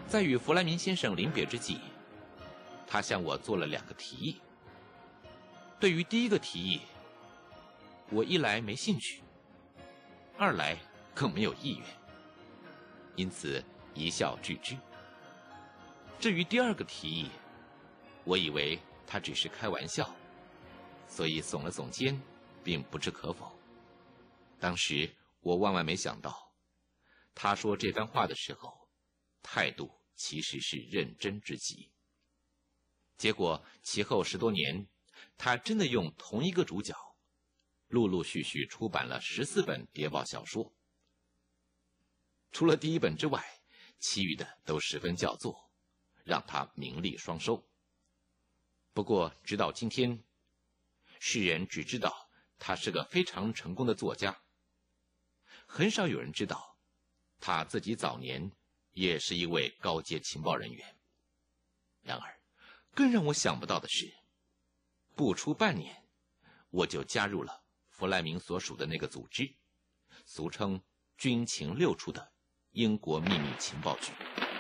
在与弗莱明先生临别之际，他向我做了2个提议。对于第一个提议，我一来没兴趣，二来更没有意愿，因此一笑拒之。至于第2个提议，我以为他只是开玩笑，所以耸了耸肩，并不置可否。当时我万万没想到，他说这番话的时候，态度其实是认真之极。结果其后10多年，他真的用同一个主角，陆陆续续出版了14本谍报小说。除了第1本之外，其余的都十分叫座，让他名利双收。不过直到今天，世人只知道他是个非常成功的作家，很少有人知道他自己早年也是一位高阶情报人员。然而更让我想不到的是，不出半年，我就加入了弗莱明所属的那个组织，俗称军情6处的英国秘密情报局。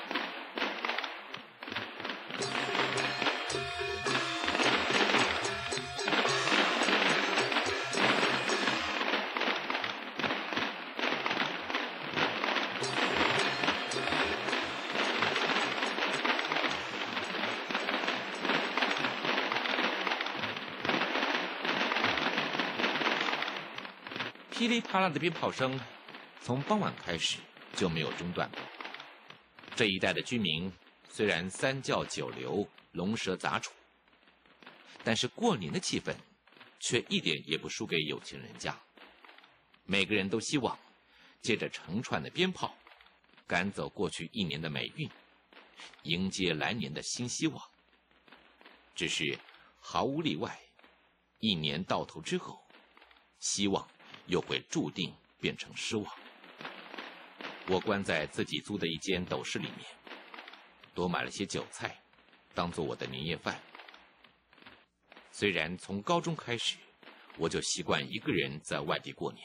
噼里啪啦的鞭炮声从傍晚开始就没有中断过。这一带的居民虽然3教9流，龙蛇杂处，但是过年的气氛却一点也不输给有钱人家。每个人都希望借着成串的鞭炮赶走过去1年的霉运，迎接来年的新希望。只是毫无例外，1年到头之后，希望又会注定变成失望。我关在自己租的一间斗室里面，多买了些韭菜，当做我的年夜饭。虽然从高中开始，我就习惯一个人在外地过年，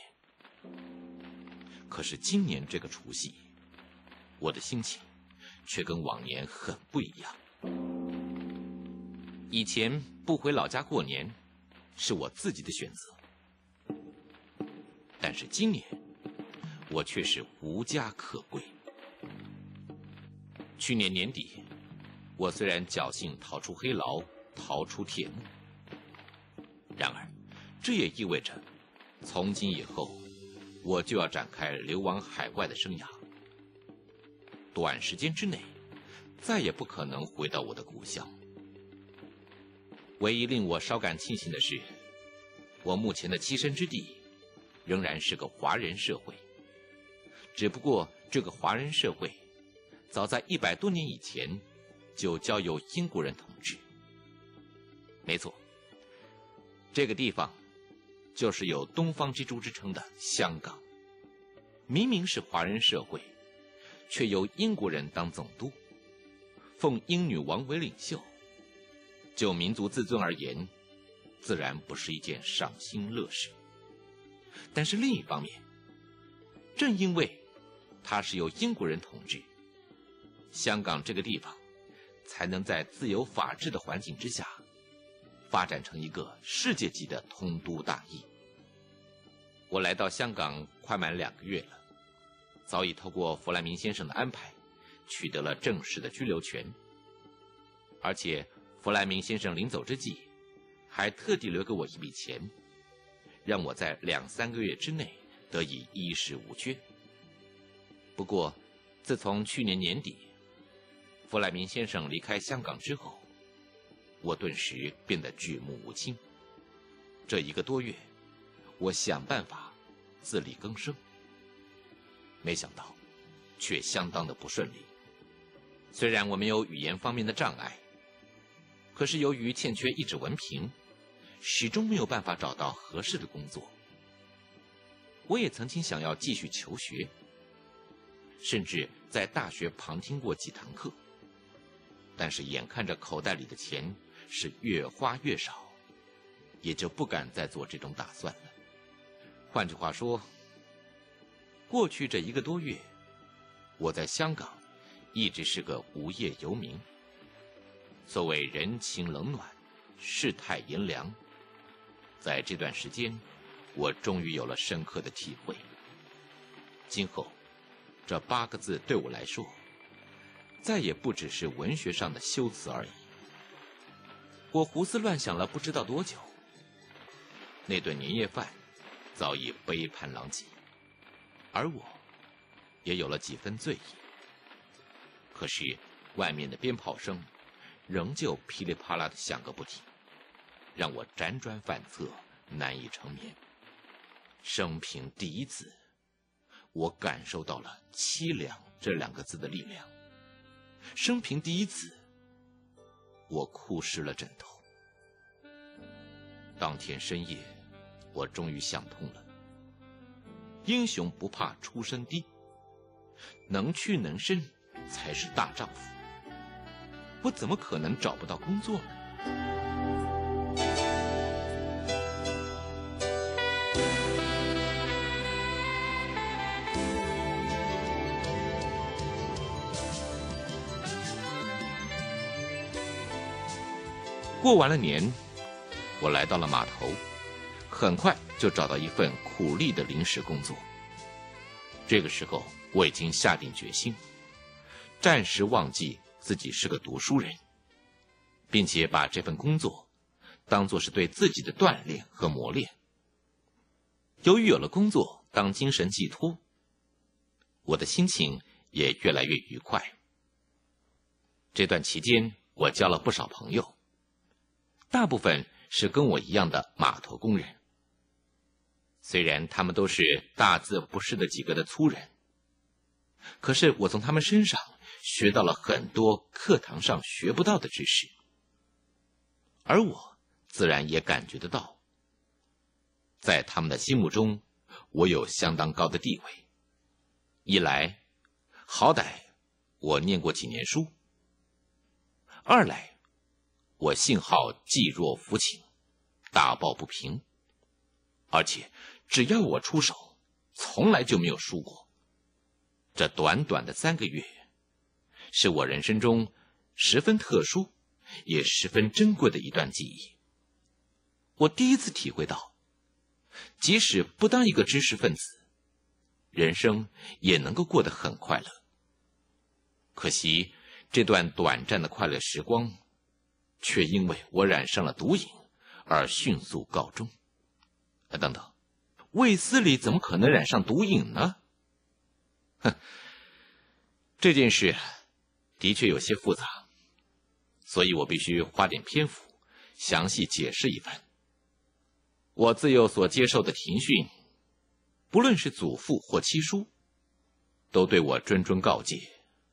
可是今年这个除夕，我的心情却跟往年很不一样。以前不回老家过年是我自己的选择，但是今年我却是无家可归。去年年底，我虽然侥幸逃出黑牢，逃出铁幕，然而这也意味着从今以后我就要展开流亡海外的生涯。短时间之内再也不可能回到我的故乡。唯一令我稍感庆幸的是，我目前的栖身之地仍然是个华人社会，只不过这个华人社会早在100多年以前就交由英国人统治。没错，这个地方就是有东方之珠之称的香港。明明是华人社会，却由英国人当总督，奉英女王为领袖，就民族自尊而言，自然不是一件赏心乐事。但是另一方面，正因为它是由英国人统治，香港这个地方才能在自由法治的环境之下发展成一个世界级的通都大邑。我来到香港快满2个月了，早已透过弗莱明先生的安排取得了正式的居留权，而且弗莱明先生临走之际还特地留给我一笔钱，让我在2、3个月之内得以衣食无缺。不过自从去年年底弗莱明先生离开香港之后，我顿时变得举目无亲。这1个多月，我想办法自力更生，没想到却相当的不顺利。虽然我没有语言方面的障碍，可是由于欠缺一纸文凭，始终没有办法找到合适的工作。我也曾经想要继续求学，甚至在大学旁听过几堂课，但是眼看着口袋里的钱是越花越少，也就不敢再做这种打算了。换句话说，过去这1个多月，我在香港一直是个无业游民。所谓人情冷暖，世态炎凉，在这段时间，我终于有了深刻的体会。今后，这8个字对我来说，再也不只是文学上的修辞而已。我胡思乱想了不知道多久，那顿年夜饭早已杯盘狼藉，而我也有了几分醉意。可是外面的鞭炮声仍旧噼里啪啦的响个不停，让我辗转反侧，难以成眠。生平第一次，我感受到了凄凉这2个字的力量。生平第一次，我哭湿了枕头。当天深夜，我终于想通了，英雄不怕出身低，能屈能伸才是大丈夫。我怎么可能找不到工作呢？过完了年，我来到了码头，很快就找到一份苦力的临时工作。这个时候，我已经下定决心，暂时忘记自己是个读书人，并且把这份工作当作是对自己的锻炼和磨练。由于有了工作当精神寄托，我的心情也越来越愉快。这段期间，我交了不少朋友，大部分是跟我一样的码头工人。虽然他们都是大字不识的几个的粗人，可是我从他们身上学到了很多课堂上学不到的知识，而我自然也感觉得到，在他们的心目中，我有相当高的地位。一来，好歹我念过几年书；二来，我性好济弱扶倾，大抱不平，而且只要我出手，从来就没有输过。这短短的3个月，是我人生中十分特殊也十分珍贵的一段记忆。我第一次体会到，即使不当一个知识分子，人生也能够过得很快乐。可惜这段短暂的快乐时光，却因为我染上了毒瘾而迅速告终。等等，卫斯理怎么可能染上毒瘾呢？这件事的确有些复杂，所以我必须花点篇幅详细解释一番。我自幼所接受的庭训，不论是祖父或七叔，都对我谆谆告诫，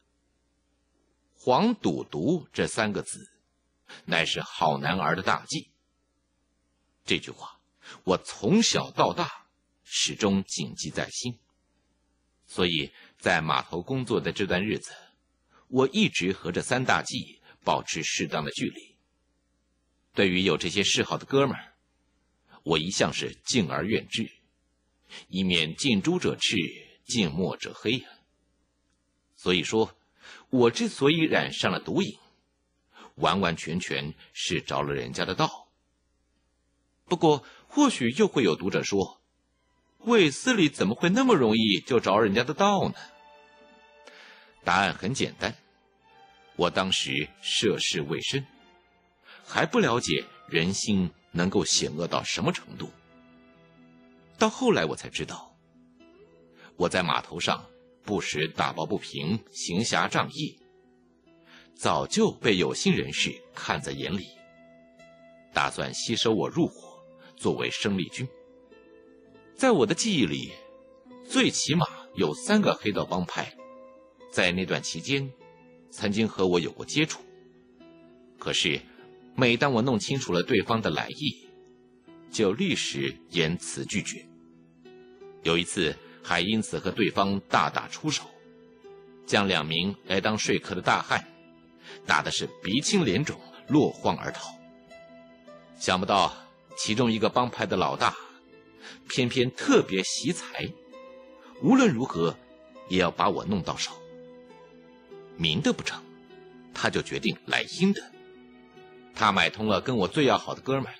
黄赌毒这3个字乃是好男儿的大忌。这句话我从小到大始终谨记在心，所以在码头工作的这段日子，我一直和这3大忌保持适当的距离。对于有这些嗜好的哥们儿，我一向是敬而远之，以免近朱者赤，近墨者黑。所以说，我之所以染上了毒瘾，完完全全是着了人家的道。不过或许又会有读者说，卫斯理怎么会那么容易就着人家的道呢？答案很简单，我当时涉世未深，还不了解人心能够险恶到什么程度。到后来我才知道，我在码头上不时打抱不平，行侠仗义，早就被有心人士看在眼里，打算吸收我入伙，作为生力军。在我的记忆里，最起码有3个黑道帮派在那段期间曾经和我有过接触。可是每当我弄清楚了对方的来意，就立时言辞拒绝。有一次还因此和对方大打出手，将2名来当说客的大汉打的是鼻青脸肿，落荒而逃。想不到其中一个帮派的老大偏偏特别惜才，无论如何也要把我弄到手。 明的不成，他就决定来阴的。他买通了跟我最要好的哥们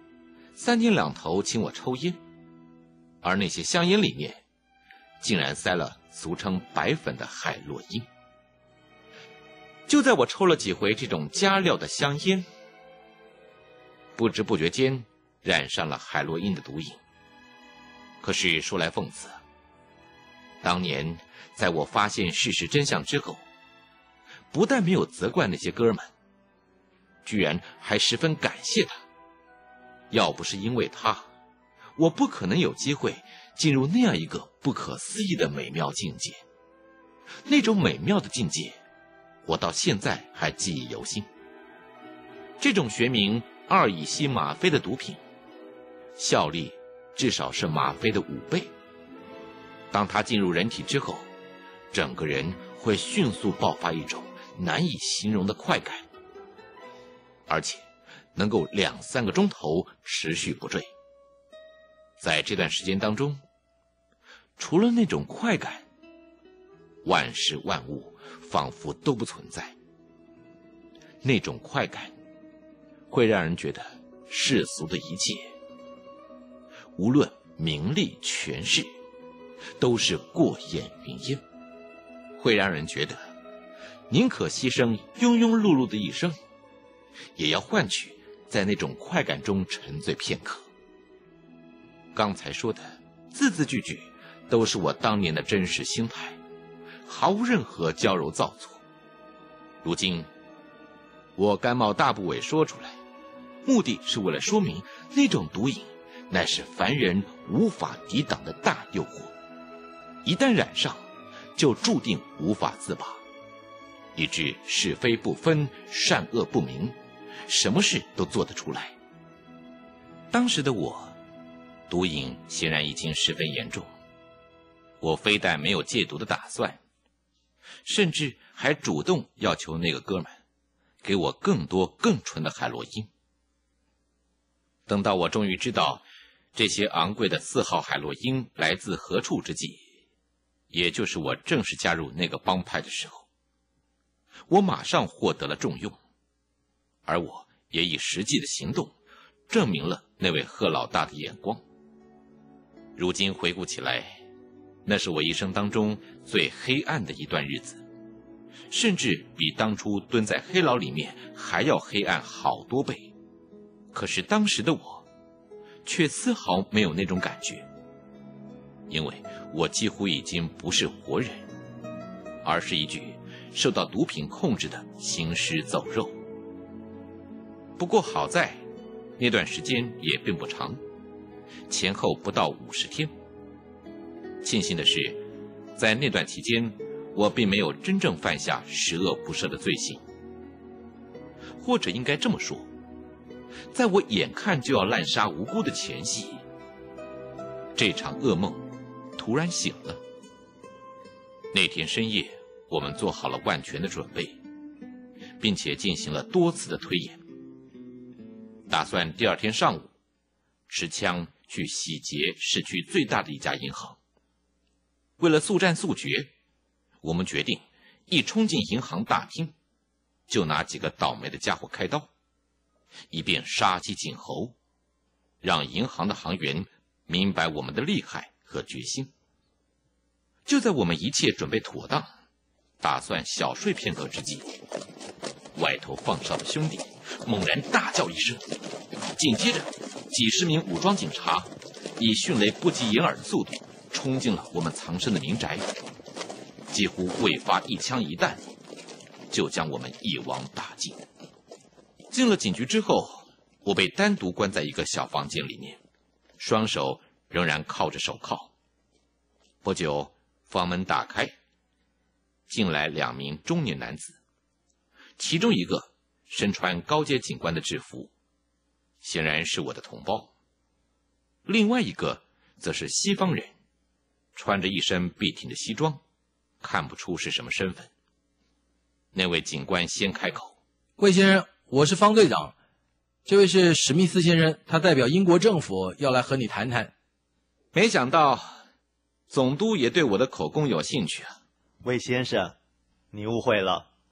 ，3天2头请我抽烟，而那些香烟里面竟然塞了俗称白粉的海洛因。就在我抽了几回这种加料的香烟，不知不觉间染上了海洛因的毒瘾。可是说来讽刺，当年在我发现事实真相之后，不但没有责怪那些哥们，居然还十分感谢他。要不是因为他，我不可能有机会进入那样一个不可思议的美妙境界。那种美妙的境界，我到现在还记忆犹新。这种学名2乙烯吗啡的毒品，效力至少是吗啡的5倍。当它进入人体之后，整个人会迅速爆发一种难以形容的快感，而且能够2-3个钟头持续不坠。在这段时间当中，除了那种快感，万事万物仿佛都不存在。那种快感会让人觉得世俗的一切，无论名利权势，都是过眼云烟，会让人觉得宁可牺牲庸庸碌碌的一生，也要换取在那种快感中沉醉片刻。刚才说的字字句句都是我当年的真实心态，毫无任何娇柔造作。如今我甘冒大不韪说出来，目的是为了说明那种毒瘾乃是凡人无法抵挡的大诱惑，一旦染上就注定无法自拔，以致是非不分，善恶不明，什么事都做得出来。当时的我，毒瘾显然已经十分严重，我非但没有戒毒的打算，甚至还主动要求那个哥们给我更多更纯的海洛因。等到我终于知道这些昂贵的4号海洛因来自何处之际，也就是我正式加入那个帮派的时候，我马上获得了重用，而我也以实际的行动证明了那位贺老大的眼光。如今回顾起来，那是我一生当中最黑暗的一段日子，甚至比当初蹲在黑牢里面还要黑暗好多倍。可是当时的我却丝毫没有那种感觉，因为我几乎已经不是活人，而是一具受到毒品控制的行尸走肉。不过好在那段时间也并不长，前后不到50天。庆幸的是，在那段期间我并没有真正犯下十恶不赦的罪行，或者应该这么说，在我眼看就要滥杀无辜的前夕，这场噩梦突然醒了。那天深夜，我们做好了万全的准备，并且进行了多次的推演，打算第2天上午持枪去洗劫市区最大的一家银行。为了速战速决，我们决定一冲进银行大厅，就拿几个倒霉的家伙开刀，以便杀鸡儆猴，让银行的行员明白我们的厉害和决心。就在我们一切准备妥当，打算小睡片刻之际，外头放哨的兄弟猛然大叫一声，紧接着几十名武装警察以迅雷不及掩耳的速度冲进了我们藏身的民宅，几乎未发一枪一弹，就将我们一网打尽。进了警局之后，我被单独关在一个小房间里面，双手仍然铐着手铐。不久，房门打开，进来2名中年男子，其中一个身穿高阶警官的制服，显然是我的同胞；另外一个则是西方人，穿着一身笔挺的西装，看不出是什么身份。那位警官先开口：“ 魏先生，我是方队长，这位是史密斯先生，他代表英国政府要来和你谈谈。” 没想到总督也对我的口供有兴趣啊。 魏先生，你误会了，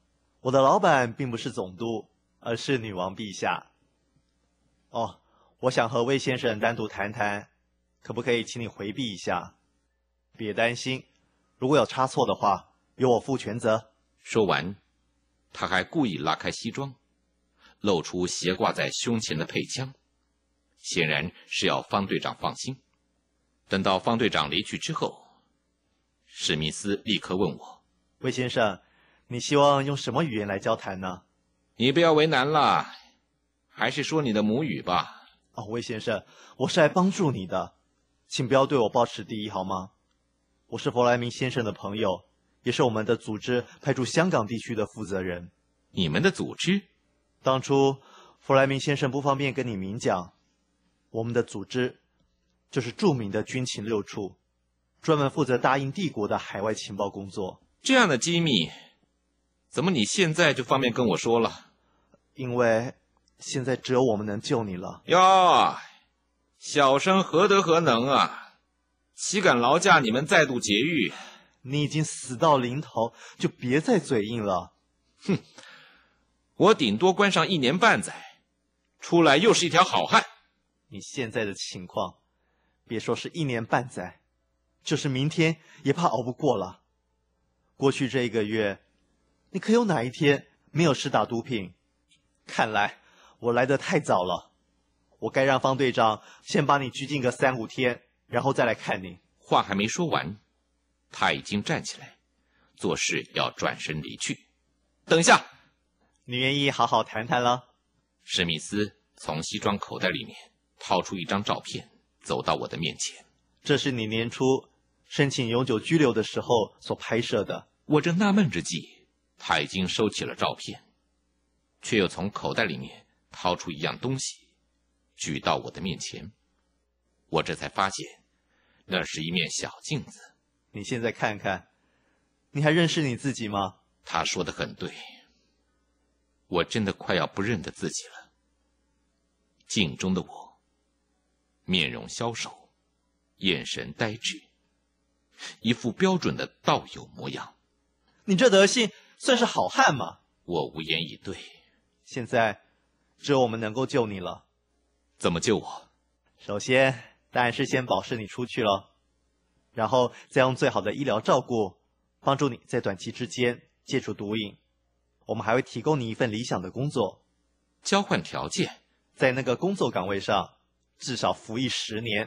我的老板并不是总督，而是女王陛下。哦，我想和魏先生单独谈谈，可不可以请你回避一下？别担心，如果有差错的话，由我负全责。 说完，他还故意拉开西装，露出斜挂在胸前的配枪，显然是要方队长放心。等到方队长离去之后，史密斯立刻问我： 魏先生，你希望用什么语言来交谈呢？ 你不要为难了，还是说你的母语吧。 哦，魏先生，我是来帮助你的，请不要对我抱持敌意好吗？我是弗莱明先生的朋友，也是我们的组织派驻香港地区的负责人。 你们的组织？ 当初弗莱明先生不方便跟你明讲，我们的组织就是著名的军情六处，专门负责大英帝国的海外情报工作。 这样的机密，怎么你现在就方便跟我说了？ 因为现在只有我们能救你了。 哟，小生何德何能啊，岂敢劳驾你们再度劫狱？ 你已经死到临头，就别再嘴硬了。 哼，我顶多关上1年半载，出来又是一条好汉。 你现在的情况，别说是1年半载，就是明天也怕熬不过了。过去这1个月，你可有哪一天没有施打毒品？看来我来得太早了，我该让方队长先把你拘禁个3-5天，然后再来看你。 话还没说完，他已经站起来，做事要转身离去。等一下， 你愿意好好谈谈了？ 史密斯从西装口袋里面掏出一张照片，走到我的面前。 这是你年初申请永久居留的时候所拍摄的。 我正纳闷之际，他已经收起了照片，却又从口袋里面掏出一样东西，举到我的面前。我这才发现，那是一面小镜子。 你现在看看，你还认识你自己吗？ 他说得很对，我真的快要不认得自己了。镜中的我，面容消瘦，眼神呆滞，一副标准的道友模样。 你这德性算是好汉吗？ 我无言以对。 现在只有我们能够救你了。 怎么救我？ 首先当然是先保释你出去了，然后再用最好的医疗照顾帮助你在短期之间戒除毒瘾。我们还会提供你一份理想的工作。 交换条件？ 在那个工作岗位上至少服役10年。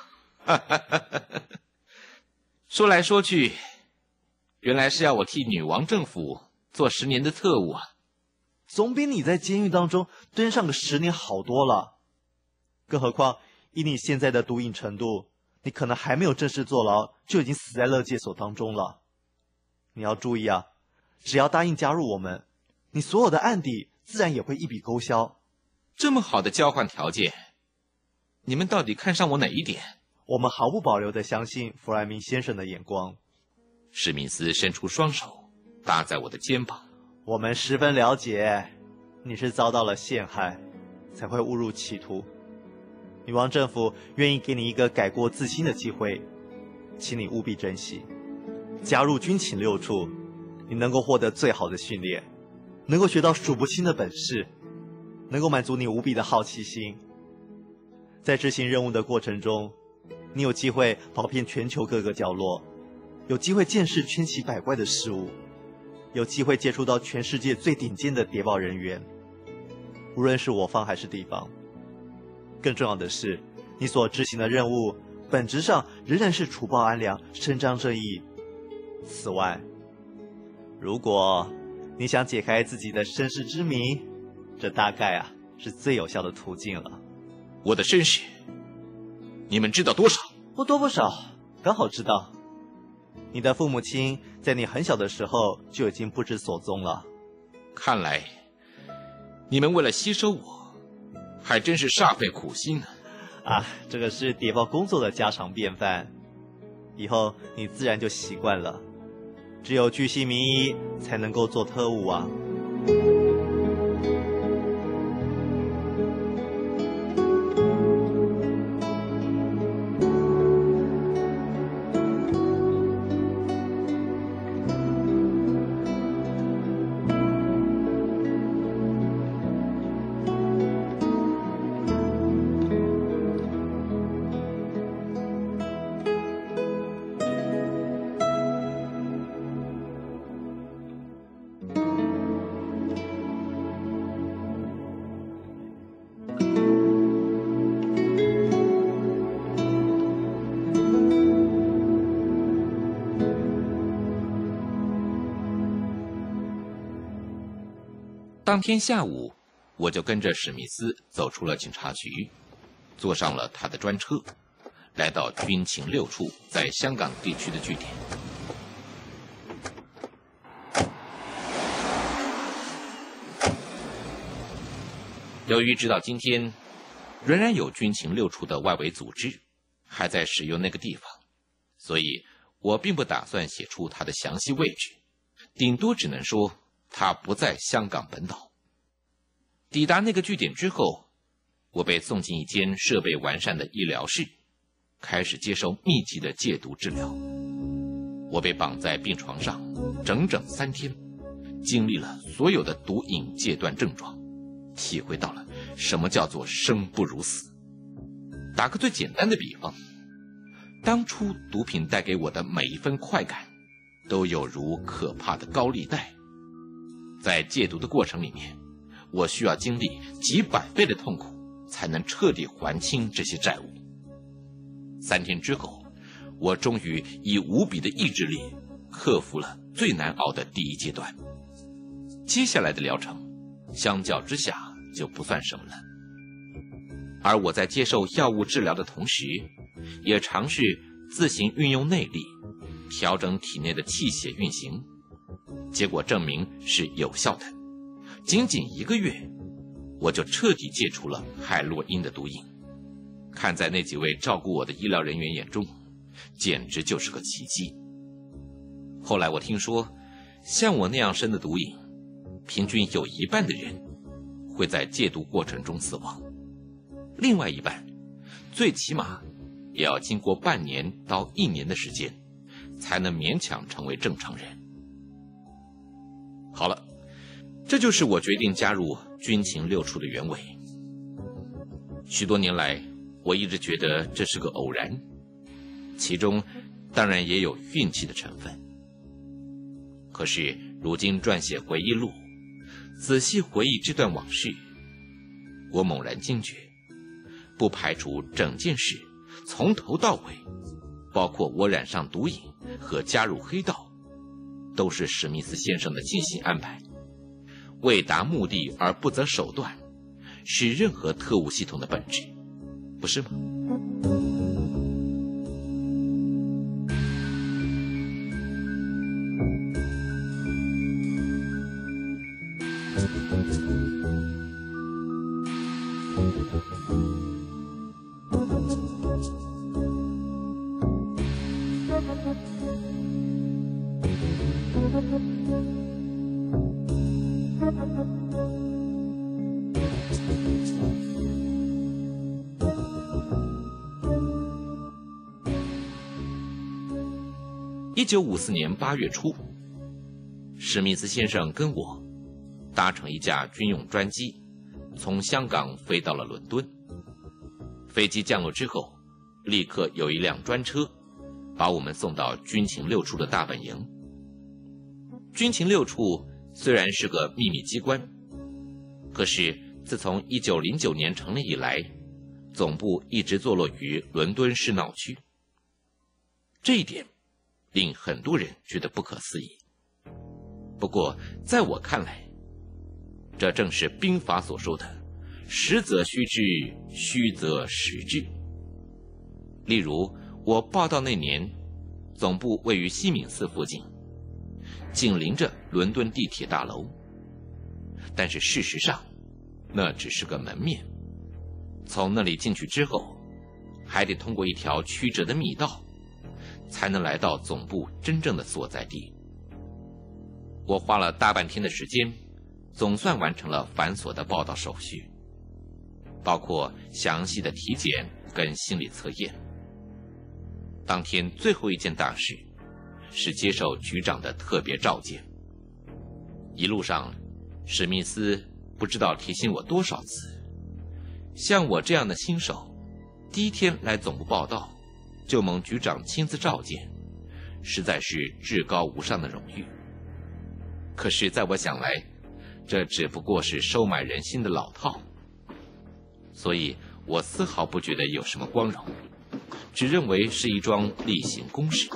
说来说去，原来是要我替女王政府做10年的特务啊。 总比你在监狱当中蹲上个10年好多了。更何况以你现在的毒瘾程度，你可能还没有正式坐牢就已经死在勒戒所当中了。你要注意啊，只要答应加入我们，你所有的案底自然也会一笔勾销。 这么好的交换条件，你们到底看上我哪一点？ 我们毫不保留地相信弗莱明先生的眼光。 史密斯伸出双手搭在我的肩膀。 我们十分了解，你是遭到了陷害，才会误入歧途。女王政府愿意给你一个改过自新的机会，请你务必珍惜。加入军情六处，你能够获得最好的训练，能够学到数不清的本事，能够满足你无比的好奇心。在执行任务的过程中，你有机会跑遍全球各个角落，有机会见识千奇百怪的事物，有机会接触到全世界最顶尖的谍报人员，无论是我方还是敌方。更重要的是，你所执行的任务本质上仍然是除暴安良、伸张正义。此外，如果你想解开自己的身世之谜，这大概是最有效的途径了。 我的身世，你们知道多少？ 不多不少，刚好知道。你的父母亲在你很小的时候就已经不知所踪了。 看来，你们为了吸收我，还真是煞费苦心呢。 这个是谍报工作的家常便饭，以后你自然就习惯了。只有巨细靡遗才能够做特务啊。 当天下午，我就跟着史密斯走出了警察局，坐上了他的专车，来到军情6处在香港地区的据点。由于直到今天，仍然有军情6处的外围组织还在使用那个地方，所以我并不打算写出它的详细位置，顶多只能说它不在香港本岛。抵达那个据点之后，我被送进一间设备完善的医疗室，开始接受密集的戒毒治疗。我被绑在病床上整整3天，经历了所有的毒瘾戒断症状，体会到了什么叫做生不如死。打个最简单的比方，当初毒品带给我的每一分快感，都有如可怕的高利贷。在戒毒的过程里面，我需要经历几百倍的痛苦，才能彻底还清这些债务。3天之后，我终于以无比的意志力克服了最难熬的第1阶段。接下来的疗程，相较之下就不算什么了。而我在接受药物治疗的同时，也尝试自行运用内力，调整体内的气血运行。结果证明是有效的。仅仅1个月，我就彻底戒除了海洛因的毒瘾。看在那几位照顾我的医疗人员眼中，简直就是个奇迹。后来我听说，像我那样深的毒瘾，平均有1半的人会在戒毒过程中死亡，另外1半最起码也要经过半年到1年的时间，才能勉强成为正常人。好了，这就是我决定加入军情6处的原委。许多年来，我一直觉得这是个偶然，其中当然也有运气的成分。可是如今撰写回忆录，仔细回忆这段往事，我猛然惊觉，不排除整件事从头到尾，包括我染上毒瘾和加入黑道，都是史密斯先生的精心安排。为达目的而不择手段，是任何特务系统的本质，不是吗？1954年8月初，史密斯先生跟我搭乘一架军用专机，从香港飞到了伦敦。飞机降落之后，立刻有一辆专车把我们送到军情6处的大本营。军情6处虽然是个秘密机关，可是自从1909年成立以来，总部一直坐落于伦敦市闹区。这一点令很多人觉得不可思议。不过在我看来，这正是兵法所说的实则虚之，虚则实之。例如我报到那年，总部位于西敏寺附近，紧邻着伦敦地铁大楼，但是事实上那只是个门面，从那里进去之后，还得通过一条曲折的密道，才能来到总部真正的所在地。我花了大半天的时间，总算完成了繁琐的报到手续，包括详细的体检跟心理测验。当天最后一件大事是接受局长的特别召见。一路上，史密斯不知道提醒我多少次，像我这样的新手，第1天来总部报到就蒙局长亲自召见，实在是至高无上的荣誉。可是在我想来，这只不过是收买人心的老套，所以我丝毫不觉得有什么光荣，只认为是一桩例行公事。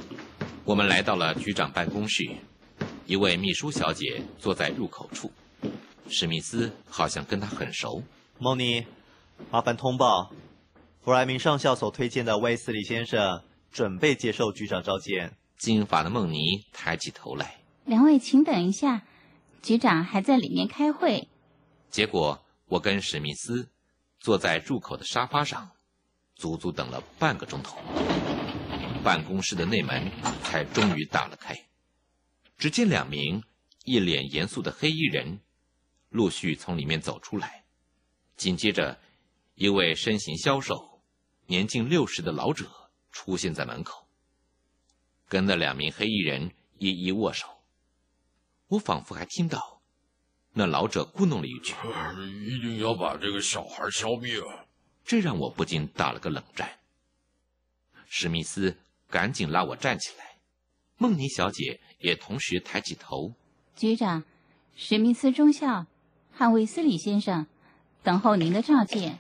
我们来到了局长办公室，一位秘书小姐坐在入口处， 史密斯好像跟他很熟。 蒙尼，麻烦通报，弗莱明上校所推荐的威斯理先生准备接受局长召见。 金发的孟尼抬起头来。 两位请等一下，局长还在里面开会。 结果我跟史密斯坐在入口的沙发上，足足等了半个钟头，办公室的内门才终于打了开。只见2名一脸严肃的黑衣人陆续从里面走出来，紧接着一位身形消瘦、年近60的老者出现在门口，跟那2名黑衣人一一握手。我仿佛还听到那老者咕哝了一句：“ 一定要把这个小孩消灭。” 这让我不禁打了个冷战。史密斯赶紧拉我站起来，孟妮小姐也同时抬起头。 局长，史密斯中校和卫斯理先生等候您的召见。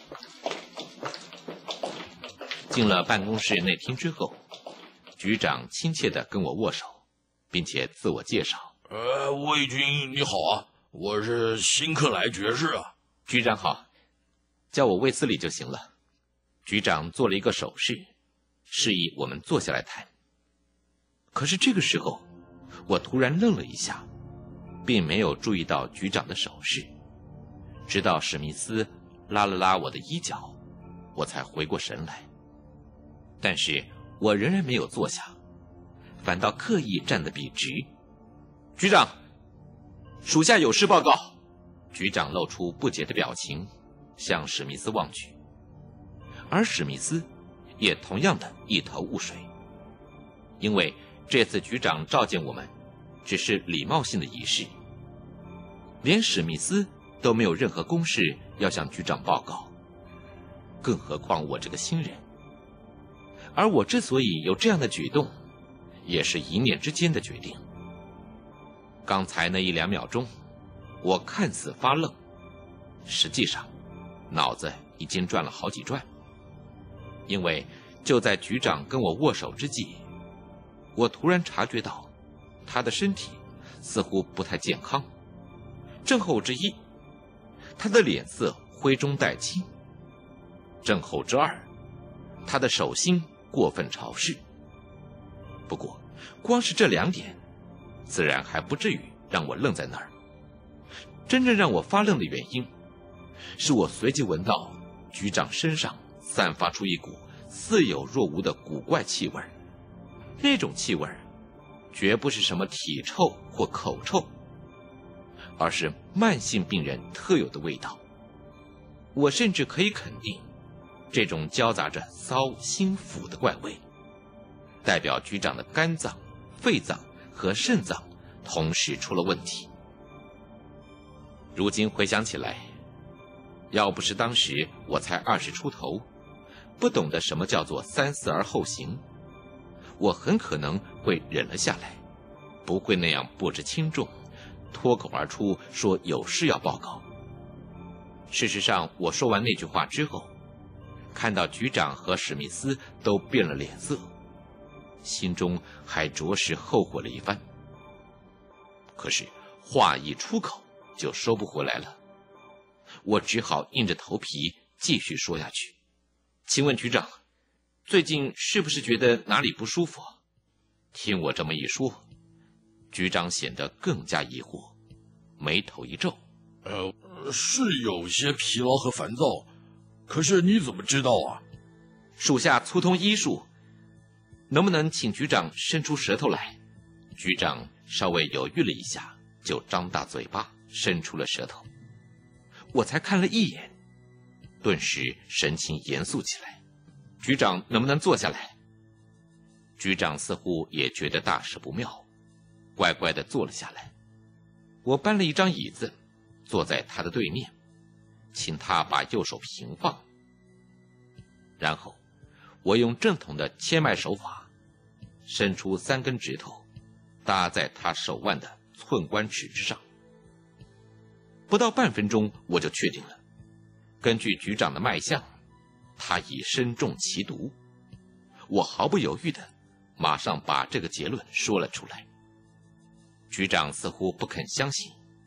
进了办公室内厅之后，局长亲切地跟我握手，并且自我介绍：“ 卫军你好啊，我是辛克莱爵士啊。” 局长好，叫我卫斯理就行了。局长做了一个手势，示意我们坐下来谈。可是这个时候，我突然愣了一下，并没有注意到局长的手势，直到史密斯拉了拉我的衣角，我才回过神来。但是我仍然没有坐下，反倒刻意站得笔直。局长，属下有事报告。局长露出不解的表情，向史密斯望去，而史密斯也同样的一头雾水，因为这次局长召见我们只是礼貌性的仪式，连史密斯都没有任何公事要向局长报告，更何况我这个新人。而我之所以有这样的举动，也是一念之间的决定。刚才那1-2秒钟，我看似发愣，实际上脑子已经转了好几转。因为就在局长跟我握手之际，我突然察觉到他的身体似乎不太健康。症候之一，他的脸色灰中带青；症候之二，他的手心过分潮湿。不过光是这2点自然还不至于让我愣在那儿。真正让我发愣的原因，是我随即闻到局长身上散发出一股似有若无的古怪气味。那种气味绝不是什么体臭或口臭，而是慢性病人特有的味道。我甚至可以肯定，这种交杂着骚、腥、腐的怪味，代表局长的肝脏、肺脏和肾脏同时出了问题。如今回想起来，要不是当时我才20出头，不懂得什么叫做3思而后行，我很可能会忍了下来，不会那样不知轻重，脱口而出说有事要报告。事实上，我说完那句话之后，看到局长和史密斯都变了脸色，心中还着实后悔了一番。可是话一出口就收不回来了，我只好硬着头皮继续说下去。请问局长，最近是不是觉得哪里不舒服？听我这么一说，局长显得更加疑惑，眉头一皱。 是有些疲劳和烦躁，可是你怎么知道啊？ 属下粗通医术，能不能请局长伸出舌头来？局长稍微犹豫了一下，就张大嘴巴伸出了舌头。我才看了一眼，顿时神情严肃起来。局长能不能坐下来？局长似乎也觉得大事不妙，乖乖地坐了下来。我搬了一张椅子坐在他的对面，请他把右手平放，然后我用正统的切脉手法伸出3根指头搭在他手腕的寸关尺之上。不到半分钟，我就确定了，根据局长的脉象，他已身中奇毒。我毫不犹豫地马上把这个结论说了出来。局长似乎不肯相信，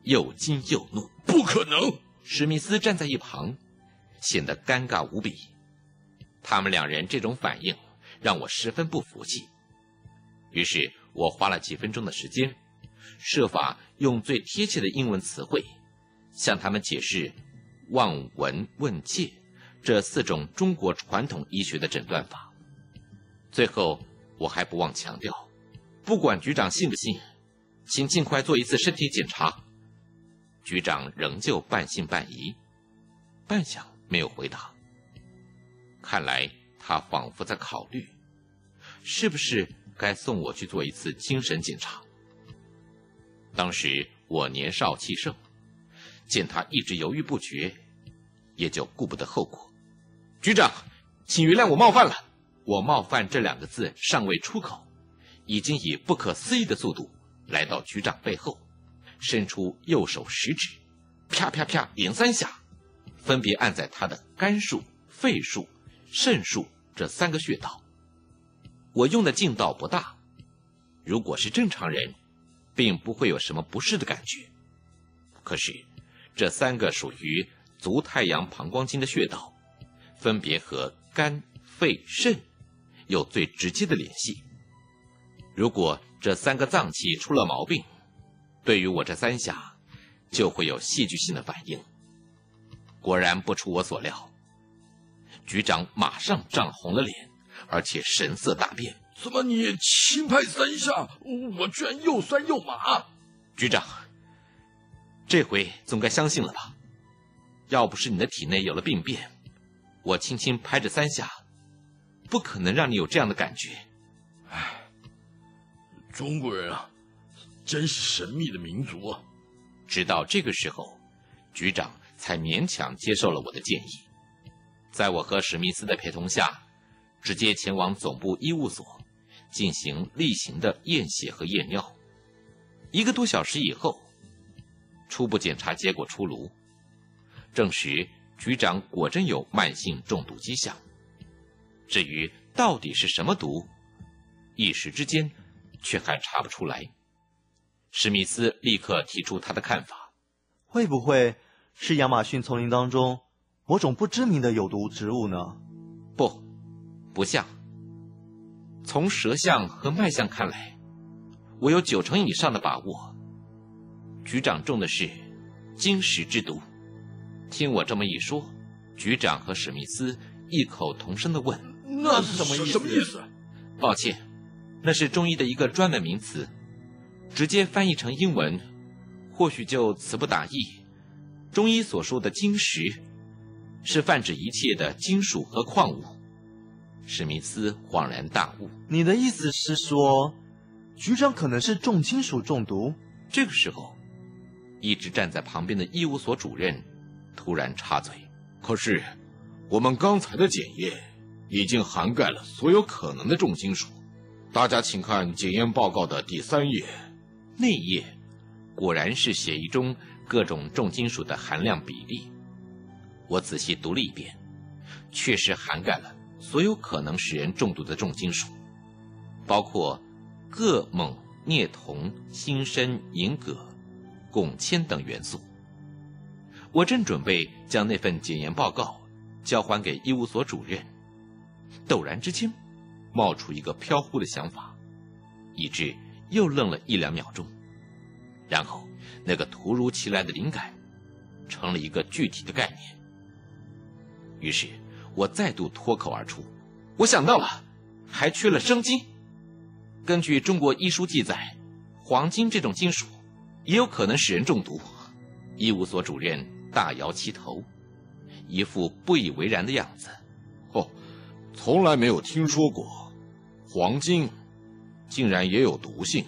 又惊又怒。 不可能！ 史密斯站在一旁，显得尴尬无比。他们两人这种反应让我十分不服气。于是我花了几分钟的时间，设法用最贴切的英文词汇向他们解释望闻问切这4种中国传统医学的诊断法。最后我还不忘强调，不管局长信不信，请尽快做一次身体检查。局长仍旧半信半疑，半晌没有回答。看来他仿佛在考虑，是不是该送我去做一次精神检查。当时我年少气盛，见他一直犹豫不决，也就顾不得后果。局长，请原谅我冒犯了。我冒犯这2个字尚未出口，已经以不可思议的速度来到局长背后，伸出右手食指，啪啪啪连3下，分别按在他的肝腧、肺腧、肾腧这3个穴道。我用的劲道不大，如果是正常人，并不会有什么不适的感觉。可是这3个属于足太阳膀胱经的穴道，分别和肝、肺、肾有最直接的联系。如果这3个脏器出了毛病，对于我这3下就会有戏剧性的反应。果然不出我所料，局长马上涨红了脸，而且神色大变。 怎么你轻拍3下，我居然又酸又麻？ 局长，这回总该相信了吧？要不是你的体内有了病变，我轻轻拍着3下，不可能让你有这样的感觉。 唉，中国人啊，真是神秘的民族啊！ 直到这个时候，局长才勉强接受了我的建议。在我和史密斯的陪同下，直接前往总部医务所进行例行的验血和验尿。1个多小时以后，初步检查结果出炉，证实局长果真有慢性中毒迹象。至于到底是什么毒，一时之间却还查不出来。史密斯立刻提出他的看法： 会不会是亚马逊丛林当中某种不知名的有毒植物呢？ 不像。从舌象和脉象看来，我有90%以上的把握，局长中的是金石之毒。听我这么一说，局长和史密斯异口同声地问： 那是什么意思？ 抱歉，那是中医的一个专门名词，直接翻译成英文或许就词不达意。中医所说的金石是泛指一切的金属和矿物。史密斯恍然大悟： 你的意思是说，局长可能是重金属中毒？ 这个时候，一直站在旁边的医务所主任突然插嘴： 可是我们刚才的检验已经涵盖了所有可能的重金属，大家请看检验报告的第3页。 那一页果然是血液中各种重金属的含量比例。我仔细读了一遍，确实涵盖了所有可能使人中毒的重金属，包括铬、锰、镍、铜、锌、砷、银、铬、汞、铅等元素。我正准备将那份检验报告交还给医务所主任，陡然之间冒出一个飘忽的想法，以致又愣了1-2秒钟，然后那个突如其来的灵感成了一个具体的概念。于是我再度脱口而出：我想到了，还缺了生金。根据中国医书记载，黄金这种金属也有可能使人中毒。医务所主任大摇其头，一副不以为然的样子。 从来没有听说过黄金竟然也有毒性，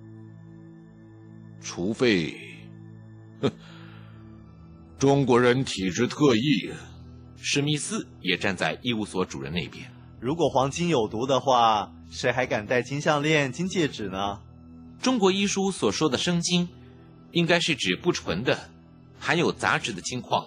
除非中国人体质特异。 史密斯也站在医务所主任那边。 如果黄金有毒的话，谁还敢戴金项链、金戒指呢？ 中国医书所说的生金，应该是指不纯的、含有杂质的金矿。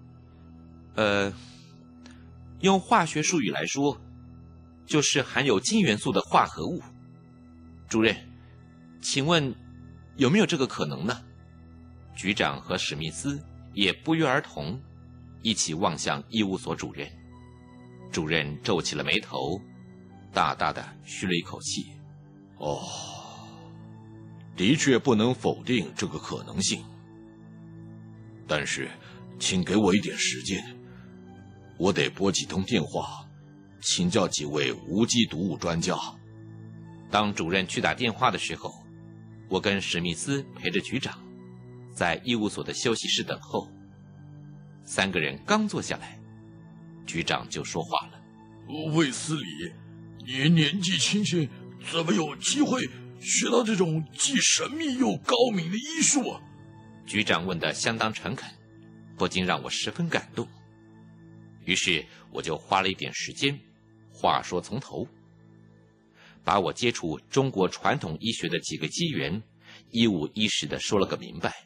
用化学术语来说，就是含有金元素的化合物。主任，请问有没有这个可能呢？ 局长和史密斯也不约而同，一起望向医务所主任。主任皱起了眉头，大大的吁了一口气。 哦，的确不能否定这个可能性。但是，请给我一点时间，我得拨几通电话，请教几位无机毒物专家。 当主任去打电话的时候，我跟史密斯陪着局长，在医务所的休息室等候。3个人刚坐下来，局长就说话了：“ 卫斯理，你年纪轻轻，怎么有机会学到这种既神秘又高明的医术啊？” 局长问得相当诚恳，不禁让我十分感动。于是我就花了一点时间，话说从头，把我接触中国传统医学的几个机缘，一五一十地说了个明白。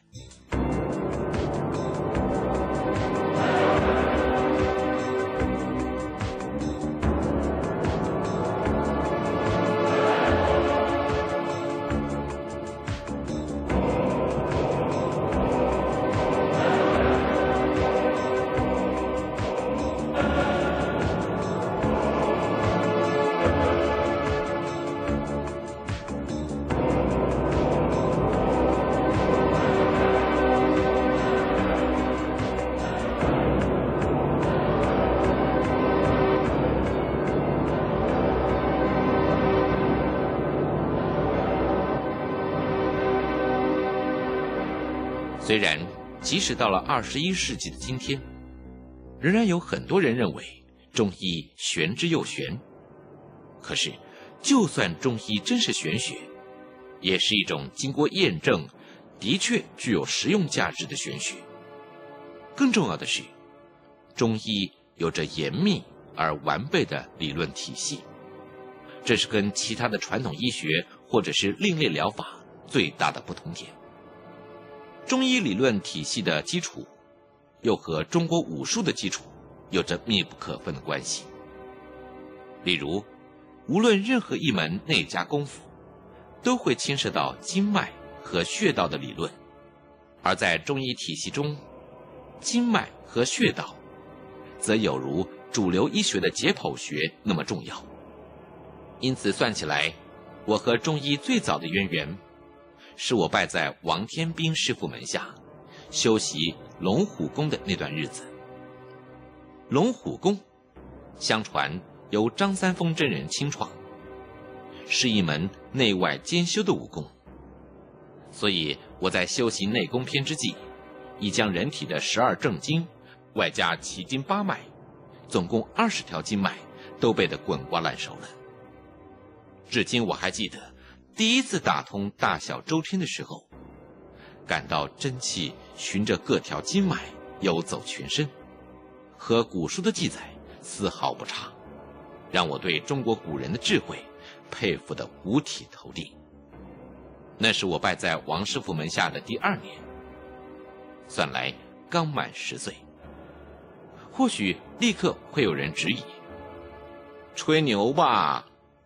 虽然即使到了21世纪的今天，仍然有很多人认为中医玄之又玄，可是就算中医真是玄学，也是一种经过验证，的确具有实用价值的玄学。更重要的是，中医有着严密而完备的理论体系，这是跟其他的传统医学或者是另类疗法最大的不同点。中医理论体系的基础，又和中国武术的基础有着密不可分的关系。例如，无论任何一门内家功夫，都会牵涉到经脉和穴道的理论，而在中医体系中，经脉和穴道则有如主流医学的解剖学那么重要。因此算起来，我和中医最早的渊源，是我拜在王天斌师傅门下，修习龙虎功的那段日子。龙虎功，相传由张三丰真人亲创，是一门内外兼修的武功。所以我在修习内功篇之际，已将人体的12正经，外加奇经8脉，总共20条经脉，都背得滚瓜烂熟了。至今我还记得，第一次打通大小周天的时候，感到真气循着各条经脉游走全身，和古书的记载丝毫不差，让我对中国古人的智慧佩服得五体投地。那是我拜在王师傅门下的第2年，算来刚满10岁。或许立刻会有人质疑：吹牛吧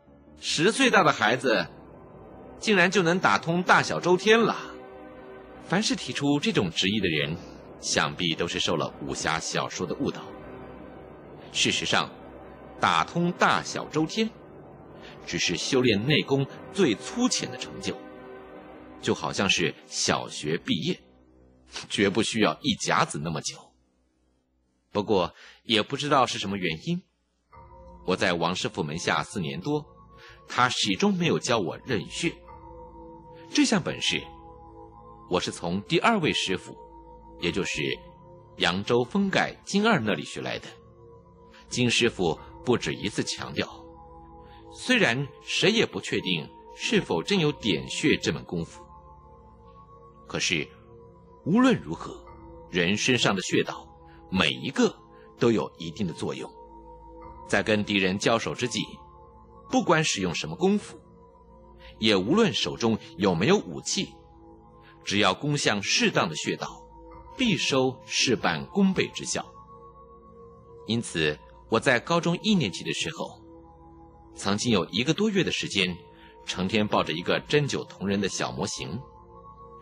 ，10岁大的孩子竟然就能打通大小周天了。凡是提出这种质疑的人，想必都是受了武侠小说的误导。事实上，打通大小周天只是修炼内功最粗浅的成就，就好像是小学毕业，绝不需要一甲子那么久。不过也不知道是什么原因，我在王师傅门下4年多，他始终没有教我任穴。这项本事，我是从第2位师傅，也就是扬州封盖金二那里学来的。金师傅不止一次强调，虽然谁也不确定是否真有点穴这门功夫，可是无论如何，人身上的穴道每一个都有一定的作用。在跟敌人交手之际，不管使用什么功夫，也无论手中有没有武器，只要攻向适当的穴道，必收事半功倍之效。因此我在高中1年级的时候，曾经有1个多月的时间，成天抱着一个针灸铜人的小模型，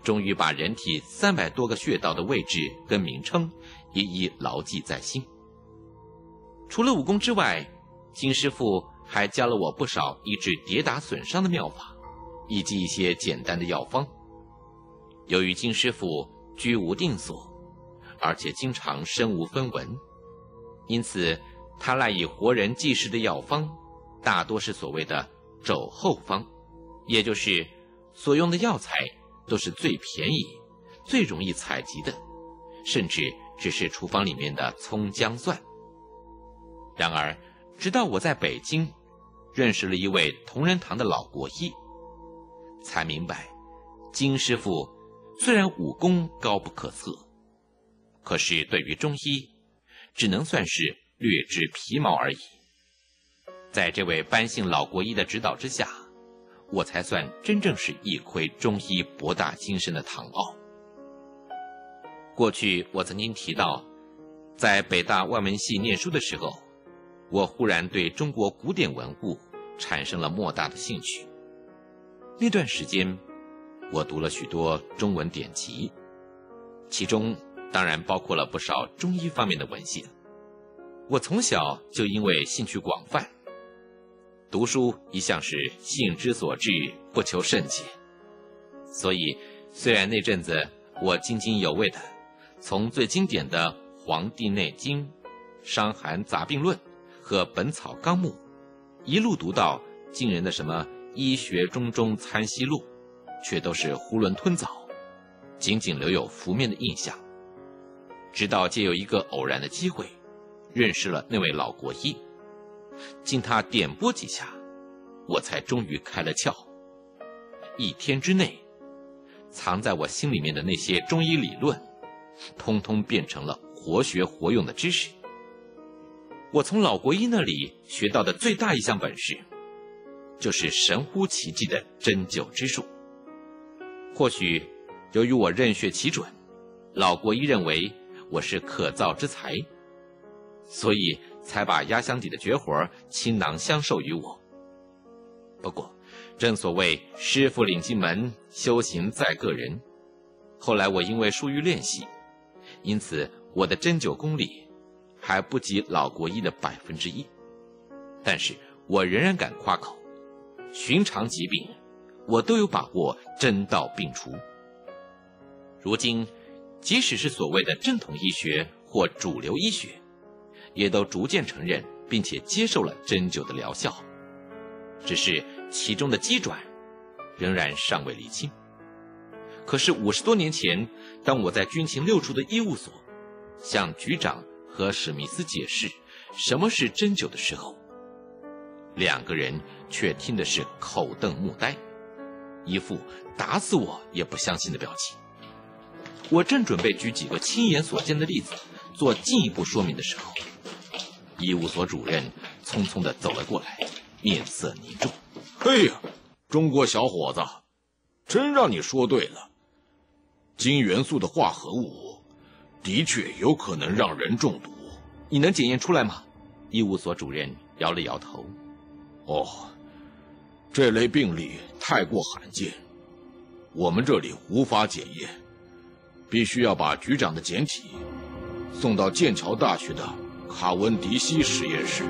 终于把人体300多个穴道的位置跟名称一一牢记在心。除了武功之外，金师傅还教了我不少医治跌打损伤的妙法，以及一些简单的药方。由于金师傅居无定所，而且经常身无分文，因此他赖以活人济世的药方大多是所谓的肘后方，也就是所用的药材都是最便宜、最容易采集的，甚至只是厨房里面的葱姜蒜。然而直到我在北京认识了一位同仁堂的老国医，才明白金师傅虽然武功高不可测，可是对于中医只能算是略知皮毛而已。在这位班姓老国医的指导之下，我才算真正是一窥中医博大精深的堂奥。过去我曾经提到，在北大外文系念书的时候，我忽然对中国古典文物产生了莫大的兴趣。那段时间我读了许多中文典籍，其中当然包括了不少中医方面的文献。我从小就因为兴趣广泛，读书一向是兴之所至，不求甚解。所以虽然那阵子我津津有味的从最经典的《黄帝内经》《伤寒杂病论》和《本草纲目》一路读到惊人的什么医学中中参析录，却都是囫囵吞枣，仅仅留有浮面的印象。直到借有一个偶然的机会认识了那位老国医，经他点拨几下，我才终于开了窍。1天之内，藏在我心里面的那些中医理论通通变成了活学活用的知识。我从老国医那里学到的最大一项本事，就是神乎其技的针灸之术。或许由于我任穴其准，老国医认为我是可造之才，所以才把压箱底的绝活倾囊相授于我。不过正所谓师傅领进门，修行在个人。后来我因为疏于练习，因此我的针灸功力还不及老国医的1%，但是我仍然敢夸口，寻常疾病我都有把握针到病除。如今即使是所谓的正统医学或主流医学，也都逐渐承认并且接受了针灸的疗效，只是其中的机转仍然尚未理清。可是50多年前，当我在军情6处的医务所向局长和史密斯解释什么是针灸的时候，2个人却听的是口瞪目呆，一副打死我也不相信的表情。我正准备举几个亲眼所见的例子做进一步说明的时候，医务所主任匆匆地走了过来，面色凝重。 哎呀，中国小伙子，真让你说对了，金元素的化合物的确有可能让人中毒。 你能检验出来吗？医务所主任摇了摇头。 哦，这类病例太过罕见，我们这里无法检验，必须要把局长的简体送到剑桥大学的卡文迪西实验室。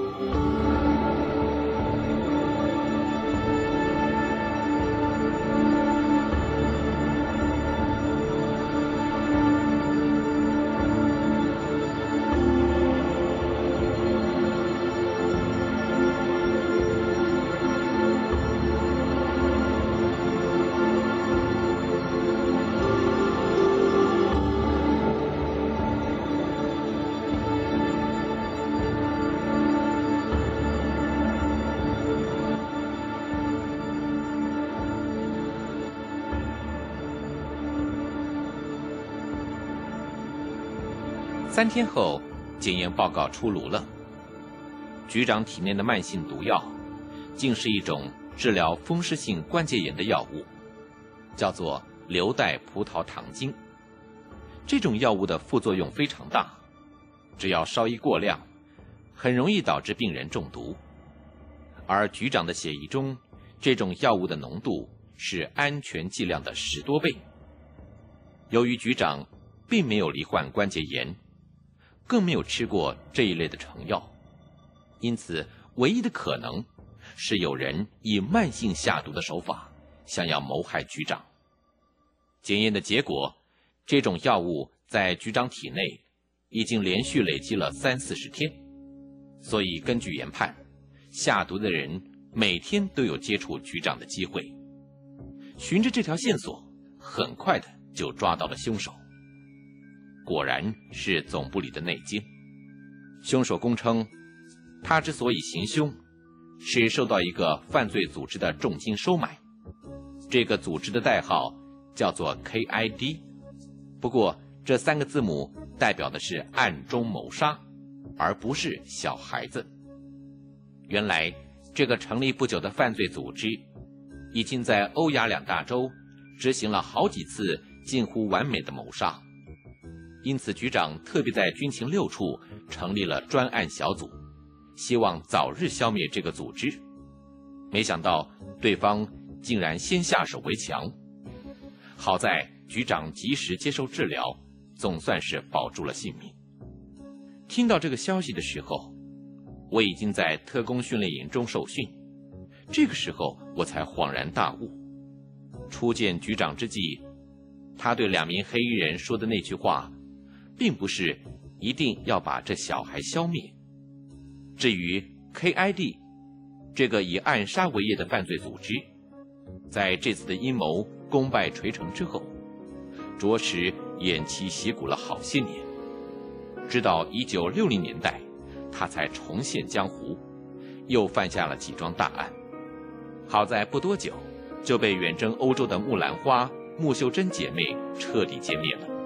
3天后，检验报告出炉了。局长体内的慢性毒药，竟是一种治疗风湿性关节炎的药物，叫做硫代葡萄糖精。这种药物的副作用非常大，只要稍一过量，很容易导致病人中毒。而局长的血液中，这种药物的浓度是安全剂量的10多倍， 由于局长并没有罹患关节炎，更没有吃过这一类的成药，因此唯一的可能是有人以慢性下毒的手法想要谋害局长。检验的结果，这种药物在局长体内已经连续累积了30-40天，所以根据研判，下毒的人每天都有接触局长的机会。循着这条线索，很快的就抓到了凶手。果然是总部里的内奸。凶手供称，他之所以行凶，是受到一个犯罪组织的重金收买。这个组织的代号叫做 KID， 不过这3个字母代表的是暗中谋杀，而不是小孩子。原来这个成立不久的犯罪组织已经在欧亚2大洲执行了好几次近乎完美的谋杀，因此局长特别在军情6处成立了专案小组，希望早日消灭这个组织。没想到对方竟然先下手为强，好在局长及时接受治疗，总算是保住了性命。听到这个消息的时候，我已经在特工训练营中受训，这个时候我才恍然大悟。初见局长之际，他对2名黑衣人说的那句话，并不是一定要把这小孩消灭。至于 KID 这个以暗杀为业的犯罪组织，在这次的阴谋功败垂成之后，着实偃旗息鼓了好些年。直到1960年代，他才重现江湖，又犯下了几桩大案。好在不多久就被远征欧洲的木兰花、穆秀珍姐妹彻底歼灭了。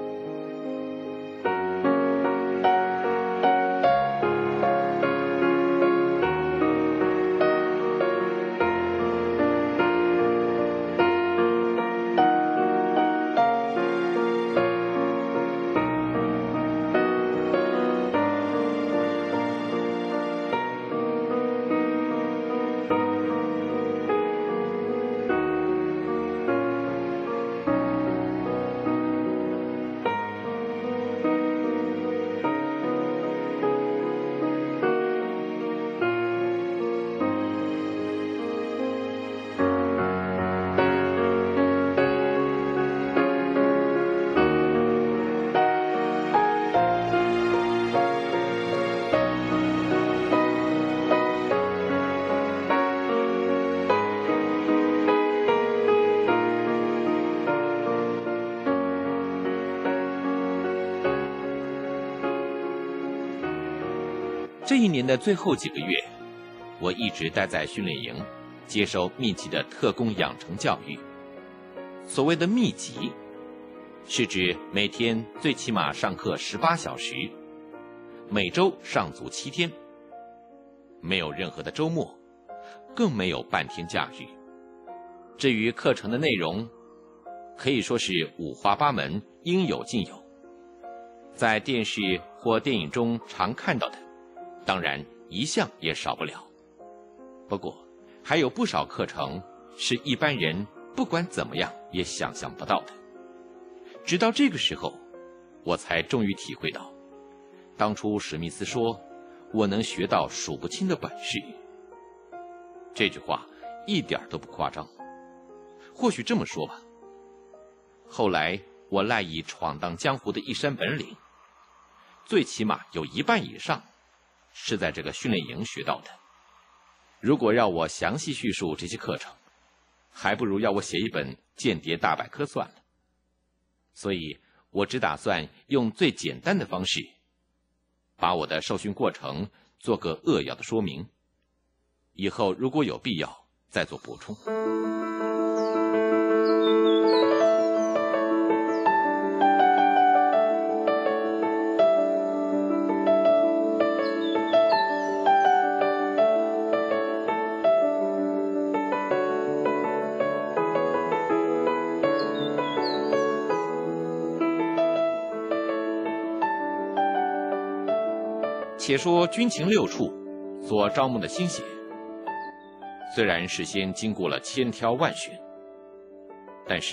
这一年的最后几个月，我一直待在训练营，接受密集的特工养成教育。所谓的密集，是指每天最起码上课18小时，每周上足7天，没有任何的周末，更没有半天假日。至于课程的内容，可以说是五花八门，应有尽有。在电视或电影中常看到的，当然一项也少不了。不过还有不少课程是一般人不管怎么样也想象不到的。直到这个时候，我才终于体会到，当初史密斯说我能学到数不清的本事，这句话一点都不夸张。或许这么说吧，后来我赖以闯荡江湖的一身本领，最起码有1半以上是在这个训练营学到的。如果要我详细叙述这些课程，还不如要我写一本间谍大百科算了。所以我只打算用最简单的方式，把我的受训过程做个扼要的说明，以后如果有必要再做补充。且说军情6处所招募的新血，虽然事先经过了千挑万选，但是